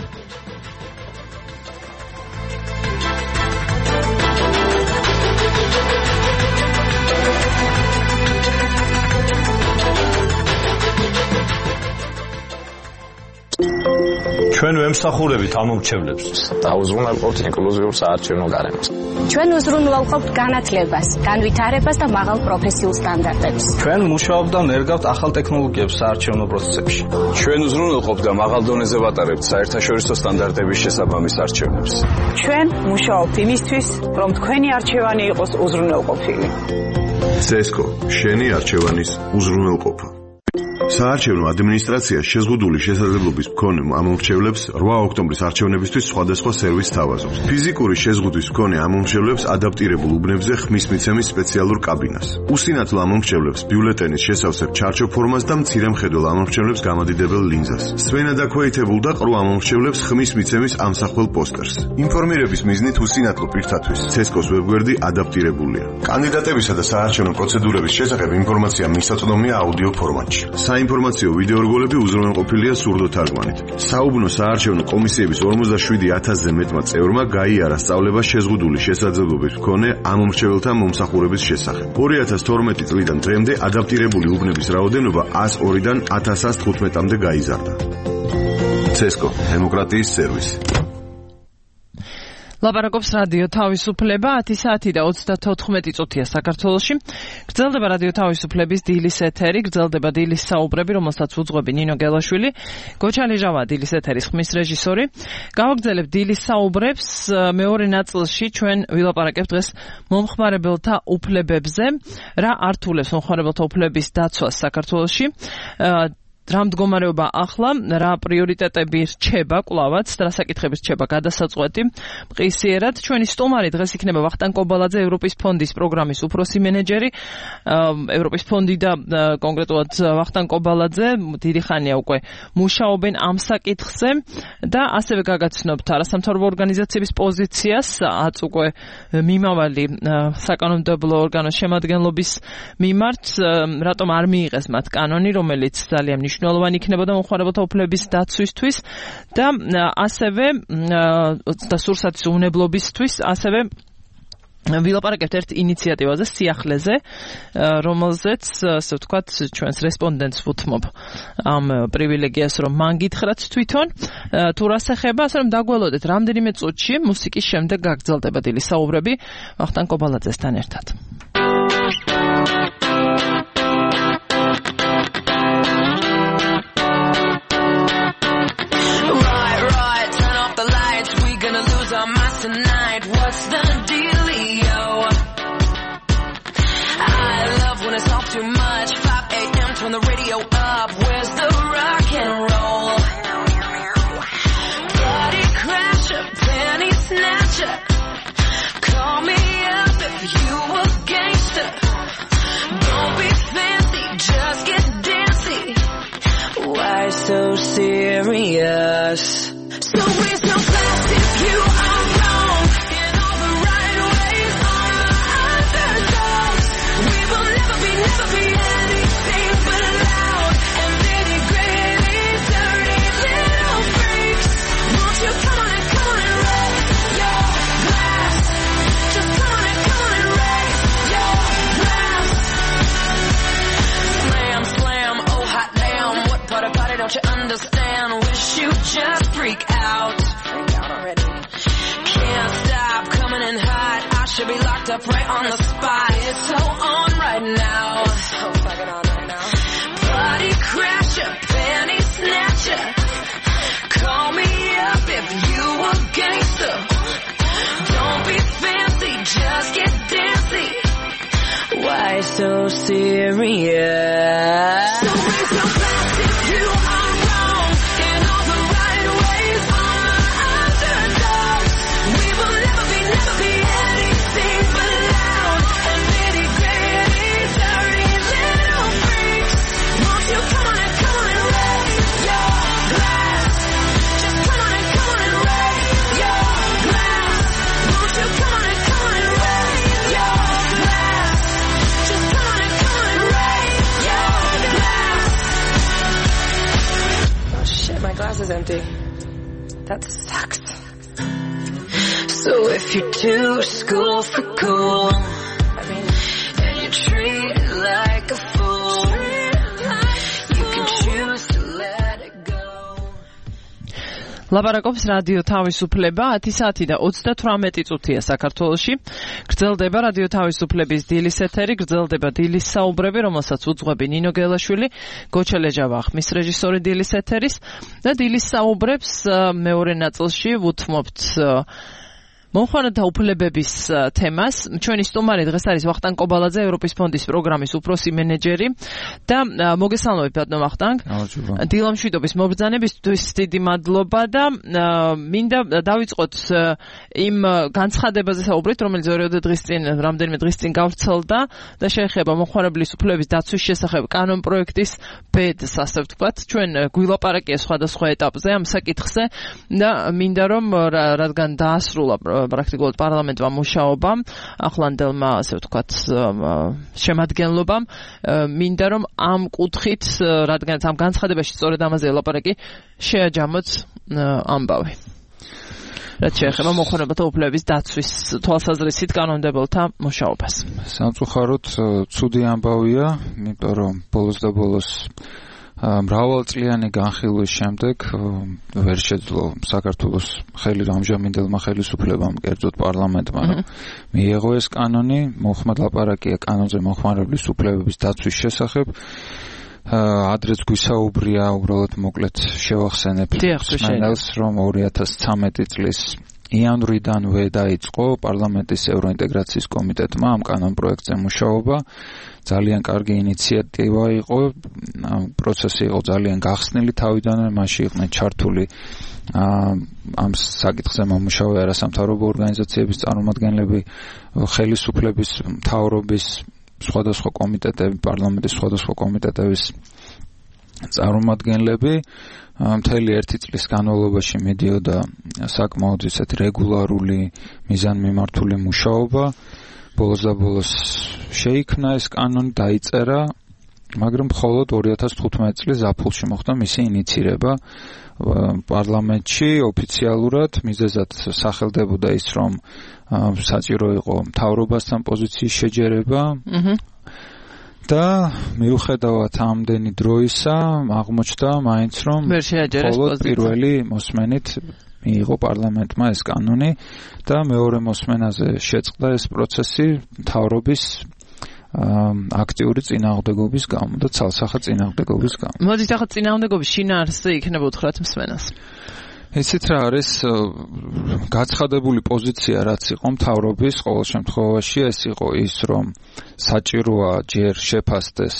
ჩვენ ვემსახურებით ამომრჩევლებს. დაუზრუნველყოფთ ინკლუზიურ საარჩევნო გარემოს. ჩვენ უზრუნველყოფთ განათლებას, განვითარებას და მაღალ პროფესიულ სტანდარტებს. ჩვენ მუშაობთ და ნერგავთ ახალ ტექნოლოგიებს საარჩევნო პროცესებში. ჩვენ უზრუნველყოფთ და მაღალ დონეზე ვატარებთ საერთაშორისო სტანდარტების შესაბამის არჩევნებს. ჩვენ მუშაობთ იმისთვის, რომ თქვენი არჩევანი იყოს უზრუნველყოფილი. ცესკო, შენი არჩევანის უზრუნველყოფა. საარჩევნო ადმინისტრაცია შეზღუდული შესაძლებლობის მქონე ამომრჩევლებს რვა ოქტომბრის არჩევნებისთვის სხვადასხვა სერვისს თავაზობს. ფიზიკური შეზღუდვის მქონე ამომრჩევლებს ადაპტირებულ უბნებზე ხმის მიცემის სპეციალურ კაბინას. უსინათლო ამომრჩევლებს ბიულეტენის შესავსებ ჩარჩო ფორმას და მცირე მხედველ ამომრჩევლებს გამადიდებელ ლინზას. სვენა დაქვეითებულ და ყრუ ამომრჩევლებს ხმის მიცემის ამსახველ პოსტერს. ინფორმირების მიზნით უსინათლო პირთათვის ცესკოს ვებგვერდი ადაპტირებულია. კანდიდატებისა და საარჩევნო პროცედურების შესახებ ინფორმაცია მისაწვდომია აუდიო ფორმატში. საინფორმაციო ვიდეო რგოლები უზრუნველყოფილია სურდო თარგმანით. საუბნო საარჩევნო კომისიების ორმოცდაშვიდი ათასზე მეტმა წევრმა გაიარა სწავლება შეზღუდული შესაძლებლობის მქონე ამ მომრჩეველთა მომსახურების შესახებ. ორი ათას თორმეტი წლიდან დღემდე ადაპტირებული უბნების რაოდენობა ათას ორიდან ათას თხუთმეტამდე გაიზარდა. ცესკო, დემოკრატიის სერვისი. ლაპარაკობს რადიო თავისუფლება ათი საათი და ოცდათოთხმეტი წუთია საქართველოში. გრძელდება რადიო თავისუფლების დილის ეთერი, გრძელდება დილის საუბრები, რომელსაც უძღვები ნინო გელაშვილი, გოჩა ლიჟავა დილის ეთერის ხმის რეჟისორი. გავაგრძელებთ დილის საუბრებს. მეორე ნაწილში ჩვენ ვილაპარაკებთ დღეს მომხმარებელთა უფლებებზე, რა ართულებს მომხმარებელთა უფლების დაცვას საქართველოში. რა მდგომარეობა ახლა, რა პრიორიტეტები რჩება კვლავაც, რა საკითხები რჩება გადასაწყვეტი მყისიერად. ჩვენი სტუმარი დღეს იქნება ვახტანგ კობალაძე, ევროპის ფონდის პროგრამის უფროსი მენეჯერი. ევროპის ფონდი და კონკრეტულად ვახტანგ კობალაძე დიდი ხანია უკვე მუშაობენ ამ საკითხზე და ასევე გაგაცნობთ არასამთავრობო ორგანიზაციების პოზიციას, აც უკვე მიმავალი საკანონმდებლო ორგანოს შემადგენლობის მიმართ, რატომ არ მიიღეს მათ კანონი, რომელიც ძალიან მნიშვნელოვანი იქნებოდა მომხმარებელთა უფლების დაცვისთვის და ასევე და სურსათის უნებლობისთვის, ასევე ვილაპარაკებთ ერთ ინიციატივაზე, სიახლეზე, რომელზეც, ასე ვთქვათ, ჩვენს რესპონდენტს ვუთმობ ამ პრივილეგიას, რომ მან გითხრათ თვითონ, თუ რას ეხება, ასე რომ დაგველოდეთ რამდენიმე წუთში მუსიკის შემდეგ გაგრძელდება დილის საუბრები ვახტანგ კობალაძესთან ერთად. Tonight, what's the dealio? I love when it's all too much. five a.m. turn the radio up. Where's the rock and roll? Body crasher, penny snatcher. Call me up if you a gangster. Don't be fancy, just get dancy. Why so serious? So raise no glass if you are. Don't you understand? Wish you just freak out. Freak out already. Can't stop coming in hot. I should be locked up right on the spot. It's so on right now. So fucking on right now. Body crasher, penny snatcher. Call me up if you a gangster. Don't be fancy, just get dancy. Why so serious? So raise your glass if you are wrong in all the right ways. On the underdogs, we will never be, never be anything but loud and nitty gritty, dirty little freaks. Won't you come on and come on and raise your glass? Just come on and come on and raise your glass. Won't you come on and come on and raise your glass? Just come on and come on and raise your glass. Oh shit, my glass is empty. That sucks. So if you're too school for cool, I mean, and you treat it like a fool, you can choose to let it go. ლაპარაკობს რადიო თავისუფლება ათი საათი და ოცდათვრამეტი წუთია საქართველოში. გრძელდება რადიო თავისუფლების დილის ეთერი, გრძელდება დილის საუბრები, რომელსაც უძღვები ნინო გელაშვილი, გოჩა ლიჟავა ხმის რეჟისორი დილის ეთერის და დილის საუბრებს მეორე ნაწილში ვუთმობთ მომხმარებელთა უფლებების თემას. ჩვენი სტუმარი დღეს არის ვახტანგ კობალაძე, ევროპის ფონდის პროგრამის უფროსი მენეჯერი და მოგესალმებით ბატონო ვახტანგ. დილამშვიდობის მობრძანებისთვის დიდი მადლობა და მინდა დავიწყოთ იმ განცხადებაზე საუბრით, რომელიც ორი დღის წინ, რამდენიმე დღის წინ გავრცელდა და შეეხება მომხმარებლის უფლების დაცვის შესახებ კანონპროექტის ბედს, ასე ვთქვათ. ჩვენ გვილაპარაკია სხვადასხვა ეტაპზე ამ საკითხზე და მინდა რომ რადგან დაასრულა პრაქტიკულად პარლამენტმა მუშაობამ, ახლანდელმა, ასე ვთქვათ, შემადგენლობამ, მინდა რომ ამ კუთხით, რადგანაც ამ განცხადებაში სწორედ ამაზე ელაპარაკი, შეაჯამოთ ამბავი. რაც შეეხება მოხმარებელთა უფლებების დაცვის თვალსაზრისით კანონმდებელთა მუშაობას. სამწუხაროდ ცუდი ამბავია, იმიტომ რომ ბოლოს და ბოლოს მრავალწლიანი განხილვის შემდეგ ვერ შეძლო საქართველოს ხელი ამჟამინდელმა ხელისუფლებამ, კერძოდ პარლამენტმა, რომ მიიღო ეს კანონი, მოხმარ ლაპარაკია კანონზე მოხმარებლის უფლებების დაცვის შესახებ. ადრეც გვისაუბრია, უბრალოდ მოკლედ შევახსენებ მსმენელს, რომ ორი ათას ცხრამეტი წლის იანვრიდანვე დაიწყო პარლამენტის ევროინტეგრაციის კომიტეტმა ამ კანონპროექტზე მუშაობა. ძალიან კარგი ინიციატივა იყო, პროცესი იყო ძალიან გახსნილი თავიდანვე, მასში იყვნენ ჩართული ამ საკითხზე მომუშავე არასამთავრობო ორგანიზაციების წარმომადგენლები, ხელისუფლების, მთავრობის, სხვადასხვა კომიტეტები, პარლამენტის სხვადასხვა კომიტეტების წარმომადგენლები. მთელი ერთი წლის განმავლობაში მიდიოდა საკმაოდ ისეთი რეგულარული, მიზანმიმართული მუშაობა. ბოლოს და ბოლოს შეიქმნა ეს კანონი, დაიწერა, მაგრამ მხოლოდ ორი ათას თხუთმეტი წლის ზაფხულში მოხდა მისი ინიცირება პარლამენტში ოფიციალურად. მიზეზად სახელდებოდა ის, რომ საჭირო იყო მთავრობასთან პოზიციის შეჯერება. და მიუხედავად ამდენი დროისა, აღმოჩნდა მაინც რომ მხოლოდ პირველი მოსმენით მიიღო პარლამენტმა ეს კანონი და მეორე მოსმენაზე შეწყდა ეს პროცესი მთავრობის აქტიური წინააღმდეგობის გამო და ცალსახად წინააღმდეგობის გამო. მოდით ახლა წინააღმდეგობის შინაარსზე იქნება უთხრათ მსმენელს. იცით რა არის გაცხადებული პოზიცია, რაც იყო მთავრობის ყოველ შემთხვევაში, ეს იყო ის, რომ საჭიროა ჯერ შეფასდეს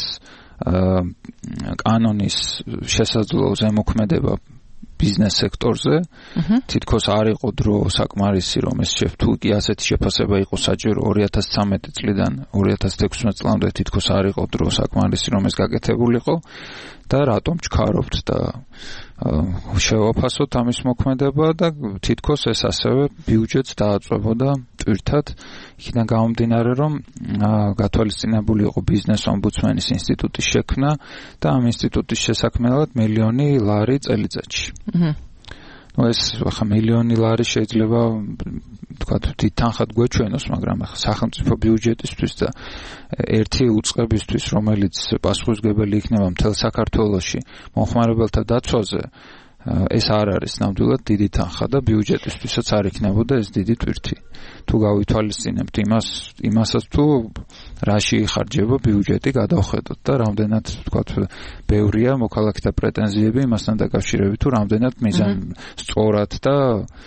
კანონის შესაძლო ზემოქმედება ბიზნეს სექტორზე. თითქოს არ იყო დრო საკმარისი, რომ ეს თუ კი ასეთი შეფასება იყო საჭირო ორი ათას ცხრამეტი წლიდან ორი ათას თექვსმეტი წლამდე, თითქოს არ იყო დრო საკმარისი, რომ ეს გაკეთებულიყო და რატომ ჩქარობთ და შევაფასოთ ამის მოქმედება და თითქოს ეს ასევე ბიუჯეტს დააწვებოდა ტვირთად. იქიდან გამომდინარე, რომ გათვალისწინებული იყო ბიზნეს ომბუდსმენის ინსტიტუტის შექმნა და ამ ინსტიტუტის შესაქმნელად მილიონი ლარი წელიწადში. ნუ ეს ახლა მილიონი ლარი შეიძლება თქვათ დიდ თანხად გვეჩვენოს, მაგრამ ახლა სახელმწიფო ბიუჯეტისთვის და ერთი უწყებისთვის, რომელიც პასუხისმგებელი იქნება მთელ საქართველოში მომხმარებელთა დაცვაზე, ეს არ არის ნამდვილად დიდი თანხა და ბიუჯეტისთვისაც არ იქნებოდა ეს დიდი ტვირთი. თუ გავითვალისწინებთ იმას, იმასაც თუ რაში იხარჯება ბიუჯეტი გადავხედოთ და რამდენად თქვათ ბევრია მოქალაქეთა პრეტენზიები იმასთან დაკავშირებით, თუ რამდენად მიზან სწორად და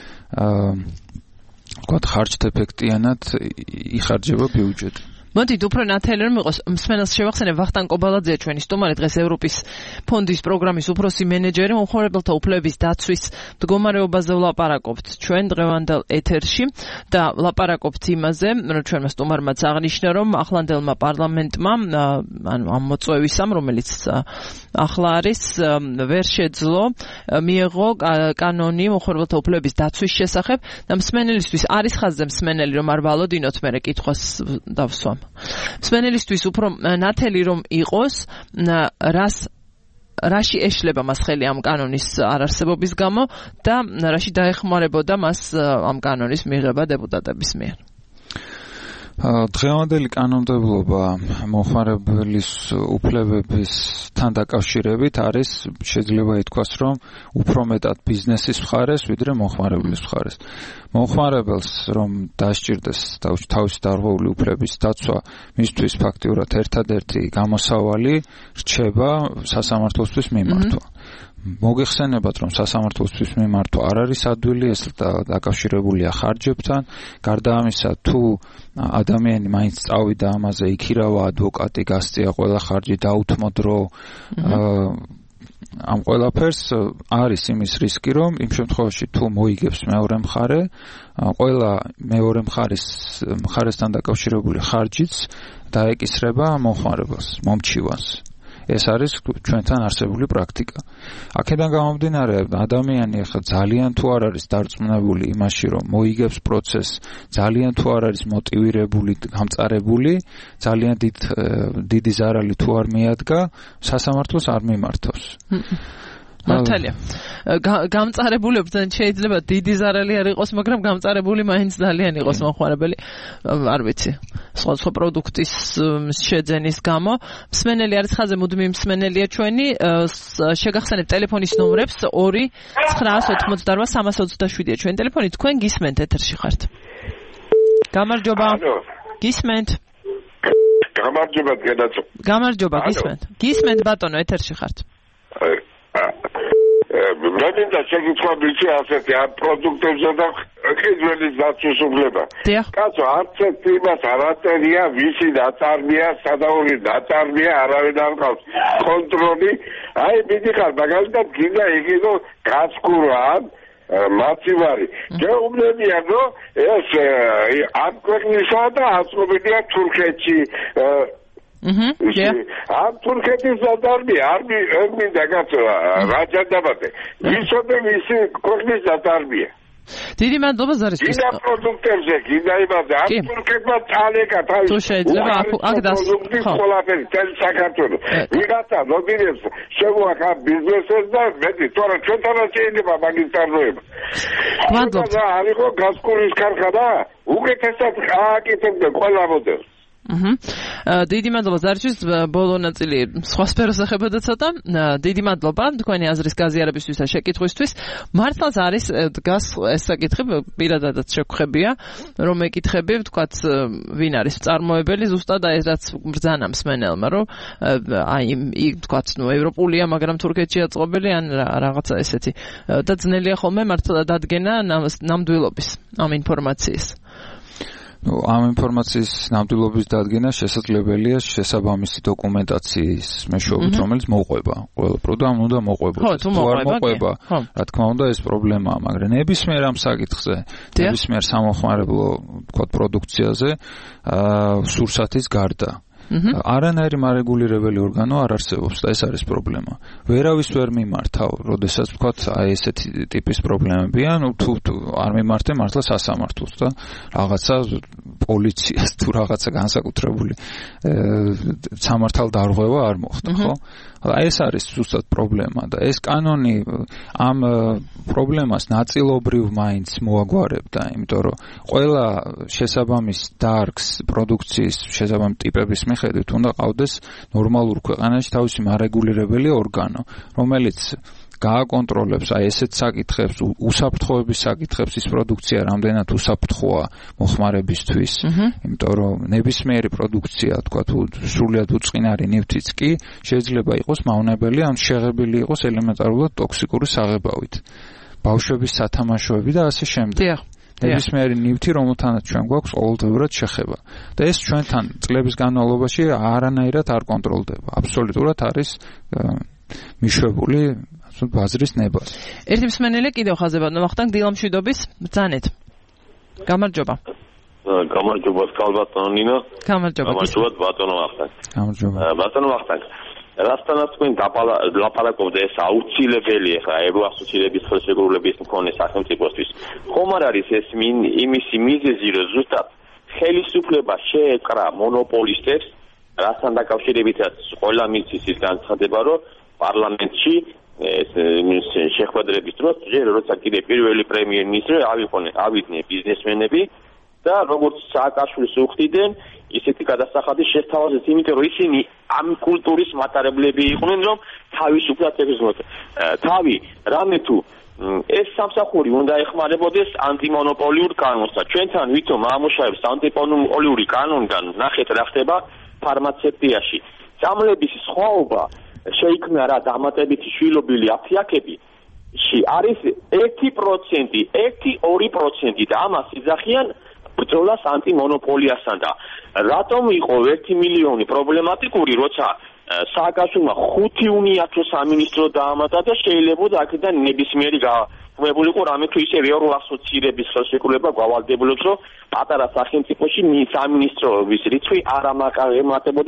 თქვათ ხარჯთეფექტიანად იხარჯება ბიუჯეტი. მოდით უფრო ნათელი რომ იყოს მსმენელს შევახსენებ ვახტანგ კობალაძეა ჩვენი სტუმარი დღეს ევროპის ფონდის პროგრამის უფროსი მენეჯერი მომხმარებელთა უფლებების დაცვის მდგომარეობაზე ვლაპარაკობთ ჩვენ დღევანდელ ეთერში და ვლაპარაკობთ იმაზე რომ ჩვენმა სტუმარმაც აღნიშნა რომ ახლანდელმა პარლამენტმა ანუ ამ მოწვევისამ რომელიც ახლა არის ვერ შეძლო მიიღო კანონი მომხმარებელთა უფლებების დაცვის შესახებ და მსმენელისთვის არის ხაზზე მსმენელი რომ არ ვალოდინოთ მე კითხვას დავსვამ მსმენელისთვის უფრო ნათელი რომ იყოს რას რაში ეშლება მას ხელი ამ კანონის არარსებობის გამო და რაში დაეხმარებოდა მას ამ კანონის მიღება დეპუტატების მიერ. დღევანდელი კანონმდებლობა მომხმარებლის უფლებებისთან დაკავშირებით არის შეიძლება ითქვას რომ უფრო მეტად ბიზნესის მხარეს ვიდრე მომხმარებლის მხარეს. მომხმარებელს რომ დასჭირდეს თავისი დარღვეული უფლების დაცვა მისთვის ფაქტიურად ერთადერთი გამოსავალი რჩება სასამართლოსთვის მიმართვა. მოგეხსენებათ რომ სასამართლოსთვის მიმართვა არ არის ადვილი, ეს დაკავშირებულია ხარჯებთან. გარდა ამისა, თუ ადამიანი მაინც წავიდა ამაზე, იქირავა ადვოკატი, გასწია ყველა ხარჯი, დაუთმო დრო, ამ ყველაფერს არის იმის რისკი, რომ იმ შემთხვევაში თუ მოიგებს მეორე მხარე, ყველა მეორე მხარის მხარესთან დაკავშირებული ხარჯიც დაეკისრება მომხმარებელს, მომჩივანს. ეს არის ჩვენთან არსებული პრაქტიკა. აქედან გამომდინარე, ადამიანი ახლა ძალიან თუ არ არის დარწმუნებული იმაში, რომ მოიგებს პროცესს, ძალიან თუ არ არის მოტივირებული, გამწარებული, ძალიან დიდ დიდი ზარალი თუ არ მიადგა, სასამართლოს არ მიმართავს. მართალია. გამწარებულებთან შეიძლება დიდი ზარალი არ იყოს, მაგრამ გამწარებული მაინც ძალიან იყოს მოხმარებელი. არ ვიცი. სხვა სხვა პროდუქტის შეძენის გამო. მსმენელი არის ხაზზე, მუდმივი მსმენელია ჩვენი. შეგახსენებთ ტელეფონის ნომრებს ორი ცხრა ოთხმოცდაოთხ სამას ოცდაშვიდია ჩვენი ტელეფონი. თქვენ გისმენთ ეთერში ხართ. გამარჯობა. გისმენთ. გამარჯობა გენაცო. გამარჯობა გისმენთ. გისმენთ ბატონო ეთერში ხართ. მე მინდა შეგიძლია ვიცი ასეთი ამ პროდუქტებზე და ხიძველის დაცვისუფლება. კაცო, არც ერთ იმას არ აწერია, ვისი დაწარმია, სადაური დაწარმია, არავინ არ ყავს კონტროლი. აი, მიდიხარ, მაგალითად, გინდა იგინო გასკურან მაცივარი. გეუბნებიან, რომ ეს ამ ქვეყნისა და აწყობილია თურქეთში. Mhm. ამ თურქეთის დაწარმია არ მინდა კაცო, რაჯანდაბადე. ვისოდე ვისი ქვეყნის დაწარმია. დიდი მადლობა ზარისთვის. გინდა პროდუქტებზე, გინდა იმაზე, ამ თურქეთმა წალეკა თავის. თუ შეიძლება აქ დას. ხო. ყველაფერი წელი საქართველოს. ვიღაცა მოდიებს შემოახა ბიზნესს და მეტი, თორე ჩვენთანაც შეიძლება მაგის წარმოება. მადლობა. არისო გასკურის ქარხანა, უკეთესად ააკეთებდა ყველა მოდელს. აჰა. დიდი მადლობა ზართვის, ბოლო ნაწილი სხვა სფეროს ეხებოდა ცოტა. დიდი მადლობა თქვენი აზრის გაზიარებისთვის და შეკითხვისთვის. მართლაც არის დგას ეს საკითხი, პირადადაც შეგხვებია, რომ ეკითხები, ვთქვათ, ვინ არის წარმოებელი, ზუსტად აი რაც ბრძანა მსმენელმა, რომ აი ვთქვათ, ნუ ევროპულია, მაგრამ თურქეთში აწყობილი ან რაღაცა ესეთი. და ძნელია ხოლმე მართლა დადგენა ნამდვილობის ამ ინფორმაციის. ნუ ამ ინფორმაციის ნამდვილობის დადგენა შესაძლებელია შესაბამისი დოკუმენტაციის მეშვეობით, რომელიც მოყვება. ყველა პროდუქტი უნდა მოყვებოდეს. თუ არ მოყვება, რა თქმა უნდა, ეს პრობლემაა, მაგრამ ნებისმიერ ამ საკითხზე, ნებისმიერ სამოხმარებლო, ვთქვათ, პროდუქციაზე, აა სურსათის გარდა არანაირი მარეგულირებელი ორგანო არ არსებობს და ეს არის პრობლემა. ვერავის ვერ მიმართავ, როდესაც ვთქვათ, აი ესეთი ტიპის პრობლემებია, ნუ თუ არ მიმართე მართლა სასამართლოს და რაღაცა პოლიციას თუ რაღაცა განსაკუთრებული სამართალდარღვევა არ მოხდა, ხო? აი ეს არის ზუსტად პრობლემა და ეს კანონი ამ პრობლემას ნაწილობრივ მაინც მოაგვარებდა, იმიტომ რომ ყველა შესაბამის დარგს პროდუქციის შესაბამის ტიპების მიხედვით უნდა ყავდეს ნორმალურ ქვეყანაში თავისი მარეგულირებელი ორგანო, რომელიც გააკონტროლებს აი ესეთ საკითხებს, უსაფრთხოების საკითხებს, ის პროდუქცია რამდენად უსაფრთხოა მოხმარებისთვის, იმიტომ რომ ნებისმიერი პროდუქცია, თქვა თუ სრულიად უწყინარი ნივთიც კი შეიძლება იყოს მავნებელი, ან შეღებილი იყოს ელემენტარულად ტოქსიკური საღებავით. ბავშვების სათამაშოები და ასე შემდეგ. ნებისმიერი ნივთი, რომელთანაც ჩვენ გვაქვს ყოველდღიურად შეხება. და ეს ჩვენთან წლების განმავლობაში არანაირად არ კონტროლდება. აბსოლუტურად არის მიშვებული ბაზრის ნება. ერთი მსმენელი კიდევ ხაზზე ბატონო ვახტანგ დილამშვიდობის ბრძანეთ. გამარჯობა. გამარჯობა სკალბატონო ნინო. გამარჯობა. გამარჯობა ბატონო ვახტანგ. გამარჯობა. ბატონო ვახტანგ. რასთანაც თქვენ დაპალაკობთ ეს აუცილებელია ხა ევროასოცირების ხელშეკრულების მქონე სახელმწიფოსთვის. ხომ არ არის ეს იმისი მიზეზი, რომ ზუსტად ხელისუფლება შეეკრა მონოპოლისტებს, რასთან დაკავშირებითაც ყველა მიცის ის განცხადება, რომ პარლამენტში ეს შეხვედრების დროს ჯერ როცა კიდე პირველი პრემიერ-მინისტრი ავიყვნენ ავიდნენ ბიზნესმენები და როგორც სააკაშვილის უხდიდნენ ისეთი გადასახადი შესთავაზეს, იმიტომ რომ ისინი ამ კულტურის მატარებლები იყვნენ, რომ თავისუფლად ეკრძალოთ თავი რამე თუ ეს სამსახური უნდა ეხმარებოდეს ანტიმონოპოლიურ კანონს და ჩვენთან ვითომ ამუშავებს ანტიმონოპოლიური კანონიდან ნახეთ რა ხდება ფარმაცევტიაში. წამლების სხვაობა შეიქმნა რა დამატებითი შვილობილი აფიაქები არის ერთი პროცენტი, ერთი ორი პროცენტი და ამას იძახიან ბრძოლას ანტიმონოპოლიასთან და რატომ იყო ერთი მილიონი პრობლემატიკური, როცა სააკაშვილმა ხუთი უნიათო სამინისტრო დაამატა და შეიძლება აქედან ნებისმიერი გამებულიყო რამე თუ ისე ევროასოცირების ხელშეკრულება გავალდებულებს, რომ პატარა სახელმწიფოში სამინისტროების რიცხვი არ ამატებოდეს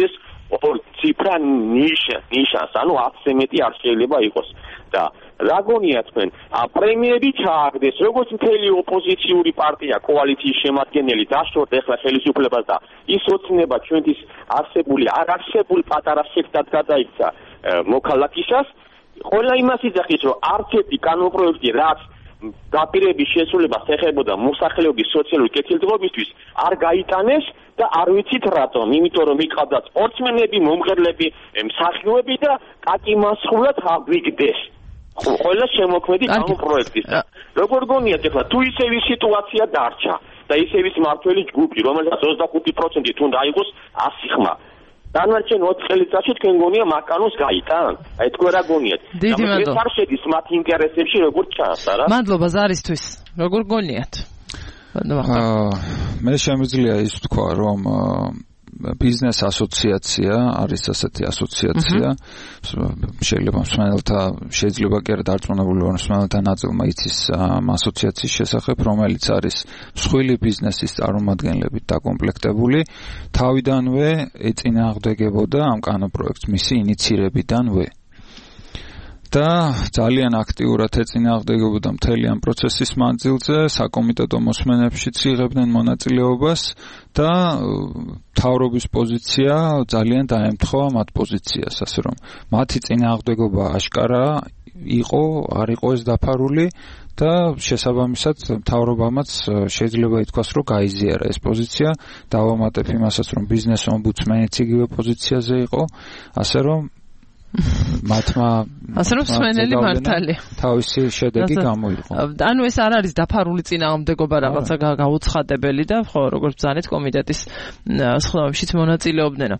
ორ ციფრა ნიშა ნიშანს, ანუ ათზე მეტი არ შეიძლება იყოს და რა გონია თქვენ, პრემიები ჩააგდეს, როგორც მთელი ოპოზიციური პარტია, კოალიციის შემადგენელი დაშორდა ახლა ხელისუფლებას და ის ოცნება ჩვენთვის არსებული, არ არსებული პატარა სექტად გადაიქცა მოქალაქისას, ყველა იმას იძახის, რომ არც ერთი კანონპროექტი, რაც დაპირების შესრულებას ეხებოდა მოსახლეობის სოციალური კეთილდღეობისთვის, არ გაიტანეს და არ ვიცით რატომ, იმიტომ რომ იყავდა სპორტსმენები, მომღერლები, მსახიობები და კაკი მასხურად აგვიგდეს. ყველა შემოქმედი კანონპროექტის. როგორ გონიათ ახლა თუ ისევი სიტუაცია დარჩა და ისევის მართველი ჯგუფი, რომელსაც ოცდახუთი პროცენტი თუნდა აიღოს ასი ხმა. დანარჩენ ოთხ წელიწადში თქვენ გონია მაკანოს გაიტან? აი თქვენ რა გონიათ? დიდი მადლობა. ეს არ შედის მათ ინტერესებში როგორ ჩანს, არა? მადლობა ზარისთვის. როგორ გონიათ? აა მე შემიძლია ის თქვა, რომ ბიზნეს ასოციაცია არის ასეთი ასოციაცია, შეიძლება მსმენელთა შეიძლება კი არა დარწმუნებული ვარ მსმენელთა ნაწილმა იცის ამ ასოციაციის შესახებ, რომელიც არის მსხვილი ბიზნესის წარმომადგენლებით დაკომპლექტებული, თავიდანვე ეწინააღმდეგებოდა ამ კანონპროექტს მისი ინიცირებიდანვე. და ძალიან აქტიურად ეწინააღმდეგებოდა მთელი ამ პროცესის მანძილზე, საკომიტეტო მოსმენებშიც იღებდნენ მონაწილეობას და მთავრობის პოზიცია ძალიან დაემთხვა მათ პოზიციას, ასე რომ მათი წინააღმდეგობა აშკარა იყო, არ იყო ეს დაფარული და შესაბამისად მთავრობამაც შეიძლება ითქვას, რომ გაიზიარა ეს პოზიცია, დავამატებ იმასაც, რომ ბიზნეს ომბუდსმენიც იგივე პოზიციაზე იყო, ასე რომ მათმა ასე რომ მსმენელი მართალია თავისი შედეგი გამოიღო. ანუ ეს არ არის დაფარული წინააღმდეგობა რაღაცა გაუცხადებელი და ხო როგორც ბრძანეთ კომიტეტის სხდომებშიც მონაწილეობდნენ.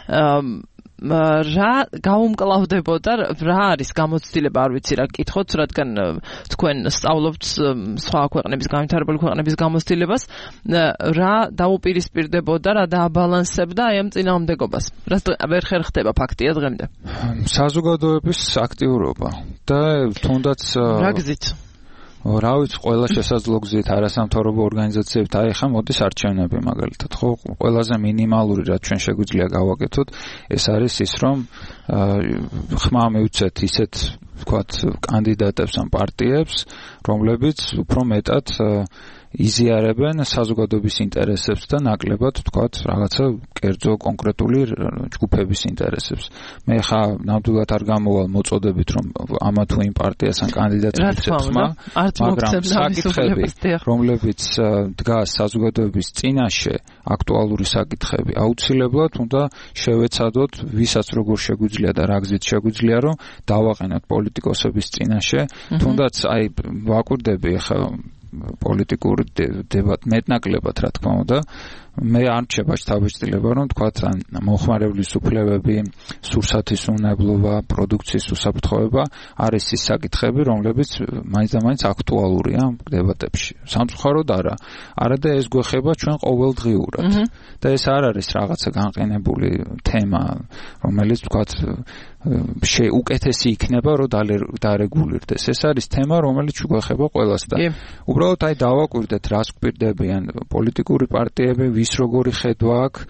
რა გაუმკლავდებოდა, რა არის გამოცდილება, არ ვიცი რა გკითხოთ, რადგან თქვენ სწავლობთ სხვა ქვეყნების, განვითარებული ქვეყნების გამოცდილებას, რა დაუპირისპირდებოდა, რა დააბალანსებდა აი ამ წინააღმდეგობას. რა ვერ ხერხდება ფაქტია დღემდე. საზოგადოების აქტიურობა და თუნდაც რა გზით? რა ვიცი, ყველა შესაძლო გზით არასამთავრობო ორგანიზაციებთან აიხა მოდის არჩევნები მაგალითად, ხო, ყველაზე მინიმალური რაც ჩვენ შეგვიძლია გავაკეთოთ, ეს არის ის, რომ ხმა მივცეთ ისეთ, ვთქვათ, კანდიდატებს ან პარტიებს, რომლებიც უფრო მეტად იზიარებენ საზოგადოების ინტერესებს და ნაკლებად, ვთქვათ, რაღაცა კერძო კონკრეტული ჯგუფების ინტერესებს. მე ხა ნამდვილად არ გამოვალ მოწოდებით, რომ ამა თუ იმ პარტიას ან კანდიდატს მივცეთ ხმა, მაგრამ საკითხები, რომლებიც დგას საზოგადოების წინაშე, აქტუალური საკითხები, აუცილებლად უნდა შევეცადოთ, ვისაც როგორ შეგვიძლია და რა გზით შეგვიძლია, რომ დავაყენოთ პოლიტიკოსების წინაშე, თუნდაც აი ვაკვირდები ხა პოლიტიკური დებატ მეტნაკლებად რა თქმა უნდა მე არ რჩება შთაბეჭდილება რომ თქვათ მოხმარებლის უფლებები, სურსათის უნებლობა, პროდუქციის უსაფრთხოება არის ის საკითხები, რომლებიც მაინც და მაინც აქტუალურია დებატებში. სამწუხაროდ არა. არა და ეს გვეხება ჩვენ ყოველდღიურად. და ეს არ არის რაღაცა განყენებული თემა, რომელიც თქვათ შე უკეთესი იქნება რომ დარეგულირდეს. ეს არის თემა, რომელიც გვეხება ყველას და უბრალოდ აი დავაკვირდეთ რას გვპირდებიან პოლიტიკური პარტიები, ვის როგორი ხედვა აქვს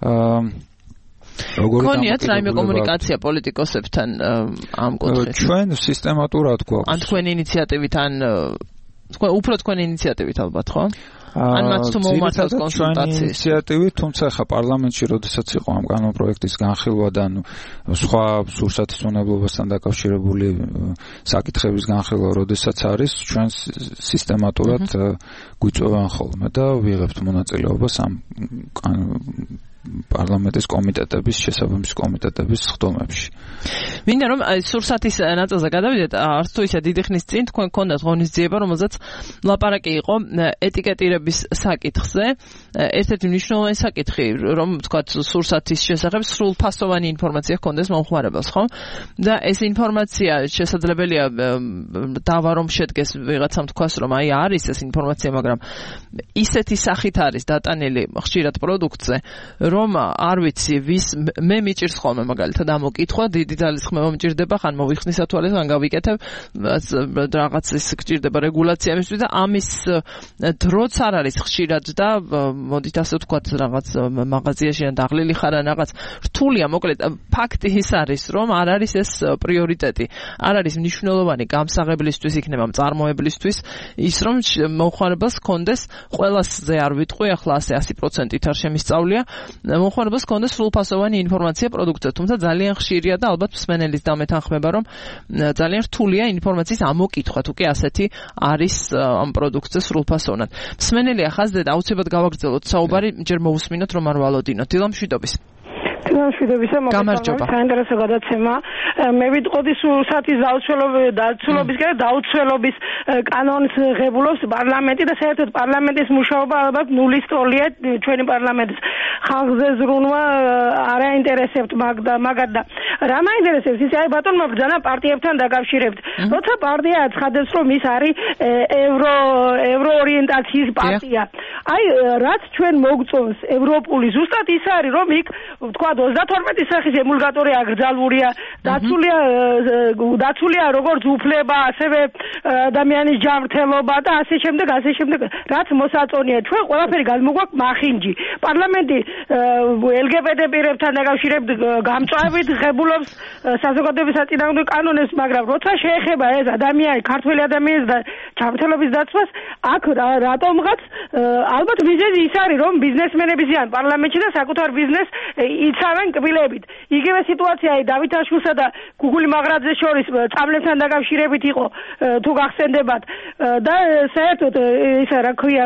როგორი გონიათ რაიმე კომუნიკაცია პოლიტიკოსებთან ამ კუთხით ჩვენ სისტემატურად გვაქვს ან თქვენი ინიციატივით ან თქვენ უფრო თქვენი ინიციატივით ალბათ ხო ან მათ თუ მომართავს კონსულტაციის ინიციატივით თუმცა ხა პარლამენტში როდესაც იყო ამ კანონპროექტის განხილვა და სხვა სურსათის უნებლობასთან დაკავშირებული საკითხების განხილვა როდესაც არის ჩვენ სისტემატურად გვიწევენ ხოლმე და ვიღებთ მონაწილეობას ამ პარლამენტის კომიტეტების შესაბამის კომიტეტების სხდომებში. მინდა რომ სურსათის ნაწილზე გადავიდეთ, არც თუ ისე დიდი ხნის წინ თქვენ გქონდათ ღონისძიება, რომელზეც ლაპარაკი იყო ეტიკეტირების საკითხზე. ერთ-ერთი მნიშვნელოვანი საკითხი, რომ თქვათ სურსათის შესახებ სრულფასოვანი ინფორმაცია ჰქონდეს მომხმარებელს, ხო? და ეს ინფორმაცია შესაძლებელია დავა რომ შედგეს ვიღაცამ თქვას, რომ აი არის ეს ინფორმაცია, მაგრამ ისეთი სახით არის დატანილი ხშირად პროდუქტზე, რომ არ ვიცი ვის მე მიჭირს ხოლმე მაგალითად ამოკითხვა დიდი ძალის ხმება მჭირდება ხან მოვიხსნისა თვალეს ან გავიკეთებ რაღაც ის გჭირდება რეგულაცია მისთვის და ამის დროც არ არის ხშირად და მოდით ასე ვთქვათ რაღაც მაღაზიაში ან დაღლილი ხარ ან რაღაც რთულია მოკლედ ფაქტი ის არის რომ არ არის ეს პრიორიტეტი არ არის მნიშვნელოვანი გამსაღებლისთვის იქნება მწარმოებლისთვის ის რომ მოხმარებას კონდეს ყველასზე არ ვიტყვი ახლა ასე ათი პროცენტით არ შემისწავლია მოხმარებას კონდეს სრულფასოვანი ინფორმაცია პროდუქტზე თუმცა ძალიან ხშირია და ალბათ მსმენელის დამეთანხმება რომ ძალიან რთულია ინფორმაციის ამოკითხვა თუ კი ასეთი არის ამ პროდუქტზე სრულფასოვნად მსმენელი ახაზდეთ აუცილებლად გავაგრძელოთ საუბარი ჯერ მოусმინოთ რომ არ ვალოდინოთ დილა მშვიდობის მშვიდობისა მოგესალმებით საინტერესო გადაცემა მე ვიტყოდი სურსათის დაუცველობის და დაუცველობის კანონს ღებულობს პარლამენტი და საერთოდ პარლამენტის მუშაობა ალბათ ნულის ტოლია ჩვენი პარლამენტის ხალხზე ზრუნვა არ აინტერესებთ მაგათ და რა მაინტერესებს ის აი ბატონმა ბრძანა პარტიებთან დაკავშირებით როცა პარტია აცხადებს რომ ის არის ევრო ევროორიენტაციის პარტია აი რაც ჩვენ მოგწონს ევროპული ზუსტად ის არის რომ იქ თქვა ოცდათორმეტი სახის ემულგატორი აკრძალულია დაცულია დაცულია როგორც უფლება ასევე ადამიანის ჯანმრთელობა და ასე შემდეგ ასე შემდეგ რაც მოსაწონია ჩვენ ყველაფერი გადმოგვაქვს მახინჯი პარლამენტი ელ გი ბე ტე პირებთან დაკავშირებით გამწვავით ღებულობს საზოგადოების საწინააღმდეგო კანონებს მაგრამ როცა შეეხება ეს ადამიანი ქართველი ადამიანის და ჯანმრთელობის დაცვას აქ რატომღაც ალბათ მიზეზი ის არის რომ ბიზნესმენები ზიან პარლამენტში და საკუთარ ბიზნესს იცავენ კბილებით. იგივე სიტუაცია დავითაშვილსა და გუგული მაღრაძეს შორის წამლებთან დაკავშირებით იყო თუ გახსენდებათ და საერთოდ ისა რა ქვია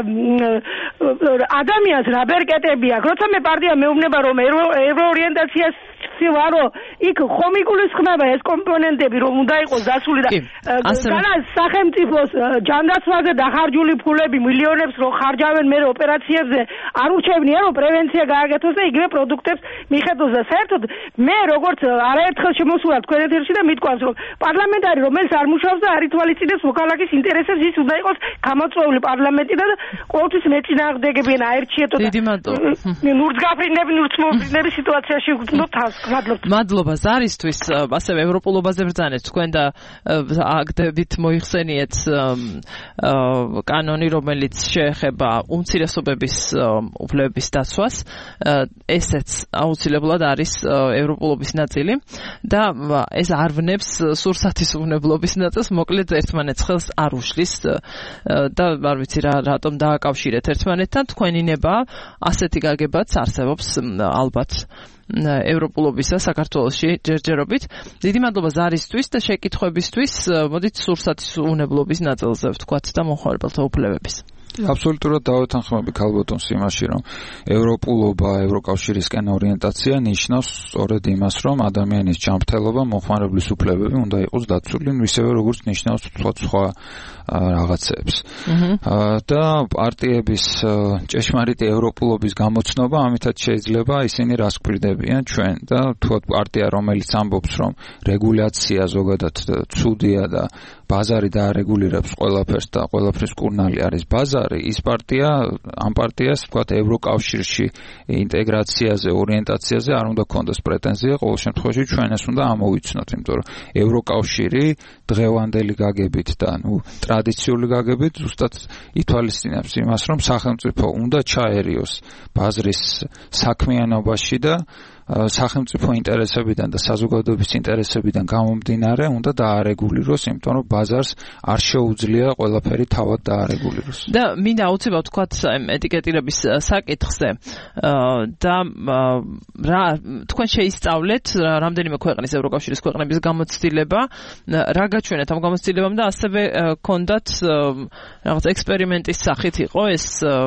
ადამიანს რა ბერკეტები აქვს. როცა მე პარტია მეუბნება რომ ევროორიენტაციას ვარო იქ ხომ იგულისხმება ეს კომპონენტები რომ უნდა იყოს დასული და განა სახელმწიფოს ჯანდაცვაზე დახარჯული ფულები მილიონებს რო ხარჯავენ მე ოპერაციებზე არ ურჩევნია რომ პრევენცია გააკეთოს და იგივე პროდუქტებს მიხედოს და საერთოდ მე როგორც არაერთხელ შემოსულა თქვენ ეთერში და მითქვამს რომ პარლამენტარი რომელიც არ მუშაობს და არ ითვალისწინებს მოქალაქის ინტერესებს ის უნდა იყოს გამოწვეული პარლამენტი და ყოველთვის მეწინააღმდეგებიან აერჩიეთო და ნურცგაფრინდები ნურცმოფრინდები სიტუაციაში ვგრძნოთ თავს მადლობა ზარისთვის ასევე ევროპულობაზე ბრძანეთ თქვენ და აგდებით მოიხსენიეთ კანონი რომელიც შეეხება უმცირესობების უფლებების დაცვას ესეც აუცილებლად არის ევროპულობის ნაწილი და ეს არ ვნებს სურსათის უვნებლობის ნაწილს მოკლედ ერთმანეთს ხელს არ უშლის და არ ვიცი რა რატომ დააკავშირეთ ერთმანეთთან თქვენი ნება ასეთი გაგებაც არსებობს ალბათ ევროპულობისა საქართველოში ჯერჯერობით. დიდი მადლობა ზარისთვის და შეკითხვებისთვის. მოდით სურსათის უვნებლობის ნაწილზე ვთქვათ და მომხმარებელთა უფლებების. აბსოლუტურად დავეთანხმები ქალბატონს იმაში, რომ ევროპულობა, ევროკავშირისკენ ორიენტაცია ნიშნავს სწორედ იმას, რომ ადამიანის ჯანმრთელობა, მომხმარებლის უფლებები უნდა იყოს დაცული, ისევე როგორც ნიშნავს სხვა რაღაცებს. და პარტიების ჭეშმარიტი ევროპულობის გამოცნობა ამითაც შეიძლება ისინი რას გვირდებიან ჩვენ და თუ პარტია რომელიც ამბობს, რომ რეგულაცია ზოგადად ცუდია და ბაზარი დაარეგულირებს ყველაფერს და ყველაფრის კურნალი არის ბაზარი, ის პარტია, ამ პარტიას ვთქვათ ევროკავშირში ინტეგრაციაზე, ორიენტაციაზე არ უნდა ქონდეს პრეტენზია, ყოველ შემთხვევაში ჩვენ ეს უნდა ამოვიცნოთ, იმიტომ რომ ევროკავშირი დღევანდელი გაგებით და ნუ ტრადიციული გაგებით ზუსტად ითვალისწინებს იმას, რომ სახელმწიფო უნდა ჩაერიოს ბაზრის საქმიანობაში და სახელმწიფო ინტერესებიდან და საზოგადოების ინტერესებიდან გამომდინარე უნდა დაარეგულიროს, იმიტომ რომ ბაზარს არ შეუძლია ყველაფერი თავად დაარეგულიროს. და მინდა აუცილებლად ვთქვათ ეტიკეტირების საკითხზე და რა თქვენ შეისწავლეთ რამდენიმე ქვეყნის ევროკავშირის ქვეყნების გამოცდილება, რა გაჩვენეთ ამ გამოცდილებამ და ასევე კონდათ რაღაც ექსპერიმენტის სახით იყო ეს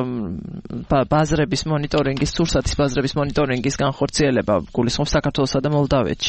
ბაზრების მონიტორინგის, სურსათის ბაზრების მონიტორინგის განხორციელება გულისხმობს საქართველოსა და მოლდავეთში.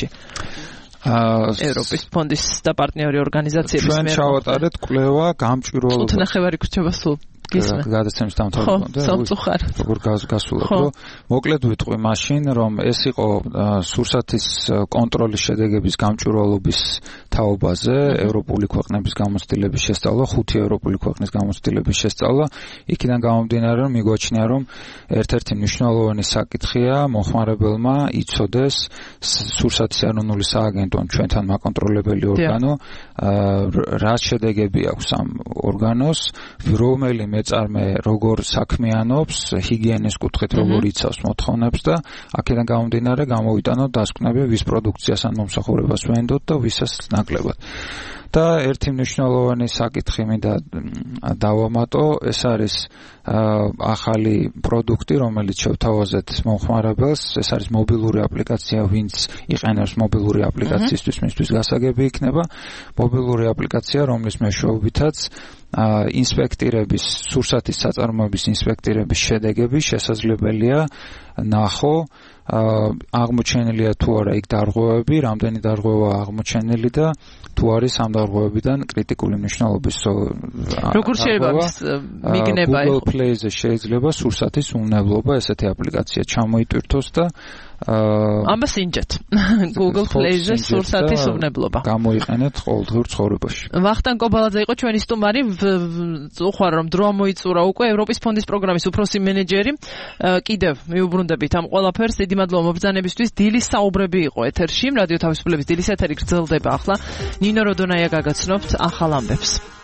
ევროპის ფონდის და პარტნიორი ორგანიზაციების ჩვენ ჩავატარეთ კვლევა გამჭვირვალობა. წუთნახევარი გვჭირდება სულ. გადაცემის დამთავრებამდე როგორ გასულებ რომ მოკლედ ვიტყვი მაშინ რომ ეს იყო სურსათის კონტროლის შედეგების გამჭვირვალობის თაობაზე ევროპული ქვეყნების გამოცდილების შესწავლა ხუთი ევროპული ქვეყნის გამოცდილების შესწავლა იქიდან გამომდინარე რომ მიგვაჩნია რომ ერთ-ერთი მნიშვნელოვანი საკითხია მოხმარებელმა იცოდეს სურსათის ეროვნული სააგენტო ჩვენთან მაკონტროლებელი ორგანო რა შედეგები აქვს ამ ორგანოს რომელი მეწარმე როგორ საქმიანობს ჰიგიენის კუთხით როგორ იცავს მოთხოვნებს და აქედან გამომდინარე გამოვიტანოთ დასკვნები ვის პროდუქციას ან მომსახურებას ვენდოთ და ვისაც ნაკლებად და ერთი მნიშვნელოვანი საკითხი მინდა დავამატო ეს არის ახალი პროდუქტი რომელიც შევთავაზეთ მომხმარებელს ეს არის მობილური აპლიკაცია ვინც იყენებს მობილური აპლიკაციისთვის მისთვის გასაგები იქნება მობილური აპლიკაცია რომლის მეშვეობითაც ინსპექტირების სურსათის საწარმოების ინსპექტირების შედეგები შესაძლებელია ნახო აღმოჩენილია თუ არა იქ დარღვევები რამდენი დარღვევა აღმოჩენილი და თუ არის ამ დარღვევებიდან კრიტიკული მნიშვნელობის როგორ შეიძლება მიგნება Google Play-ზე შეიძლება სურსათის უნებლობა ესეთი აპლიკაცია ჩამოიტვირთოს და ამას ინჯეთ Google Play-ზე სურსათის უნებლობა გამოიყენეთ ყოველდღიურ ცხოვრებაში ვახტანგ კობალაძე იყო ჩვენი სტუმარი უხარ რომ დრო მოიწურა უკვე ევროპის ფონდის პროგრამის უფროსი მენეჯერი კიდევ მიუბრუნდებით ამ ყველაფერს დიდი მადლობა მობრძანებისთვის დილის საუბრები იყო ეთერში რადიო თავისუფლების დილის ეთერი გრძელდება ახლა ნინო როდონაია გაგაცნობთ ახალ ამბებს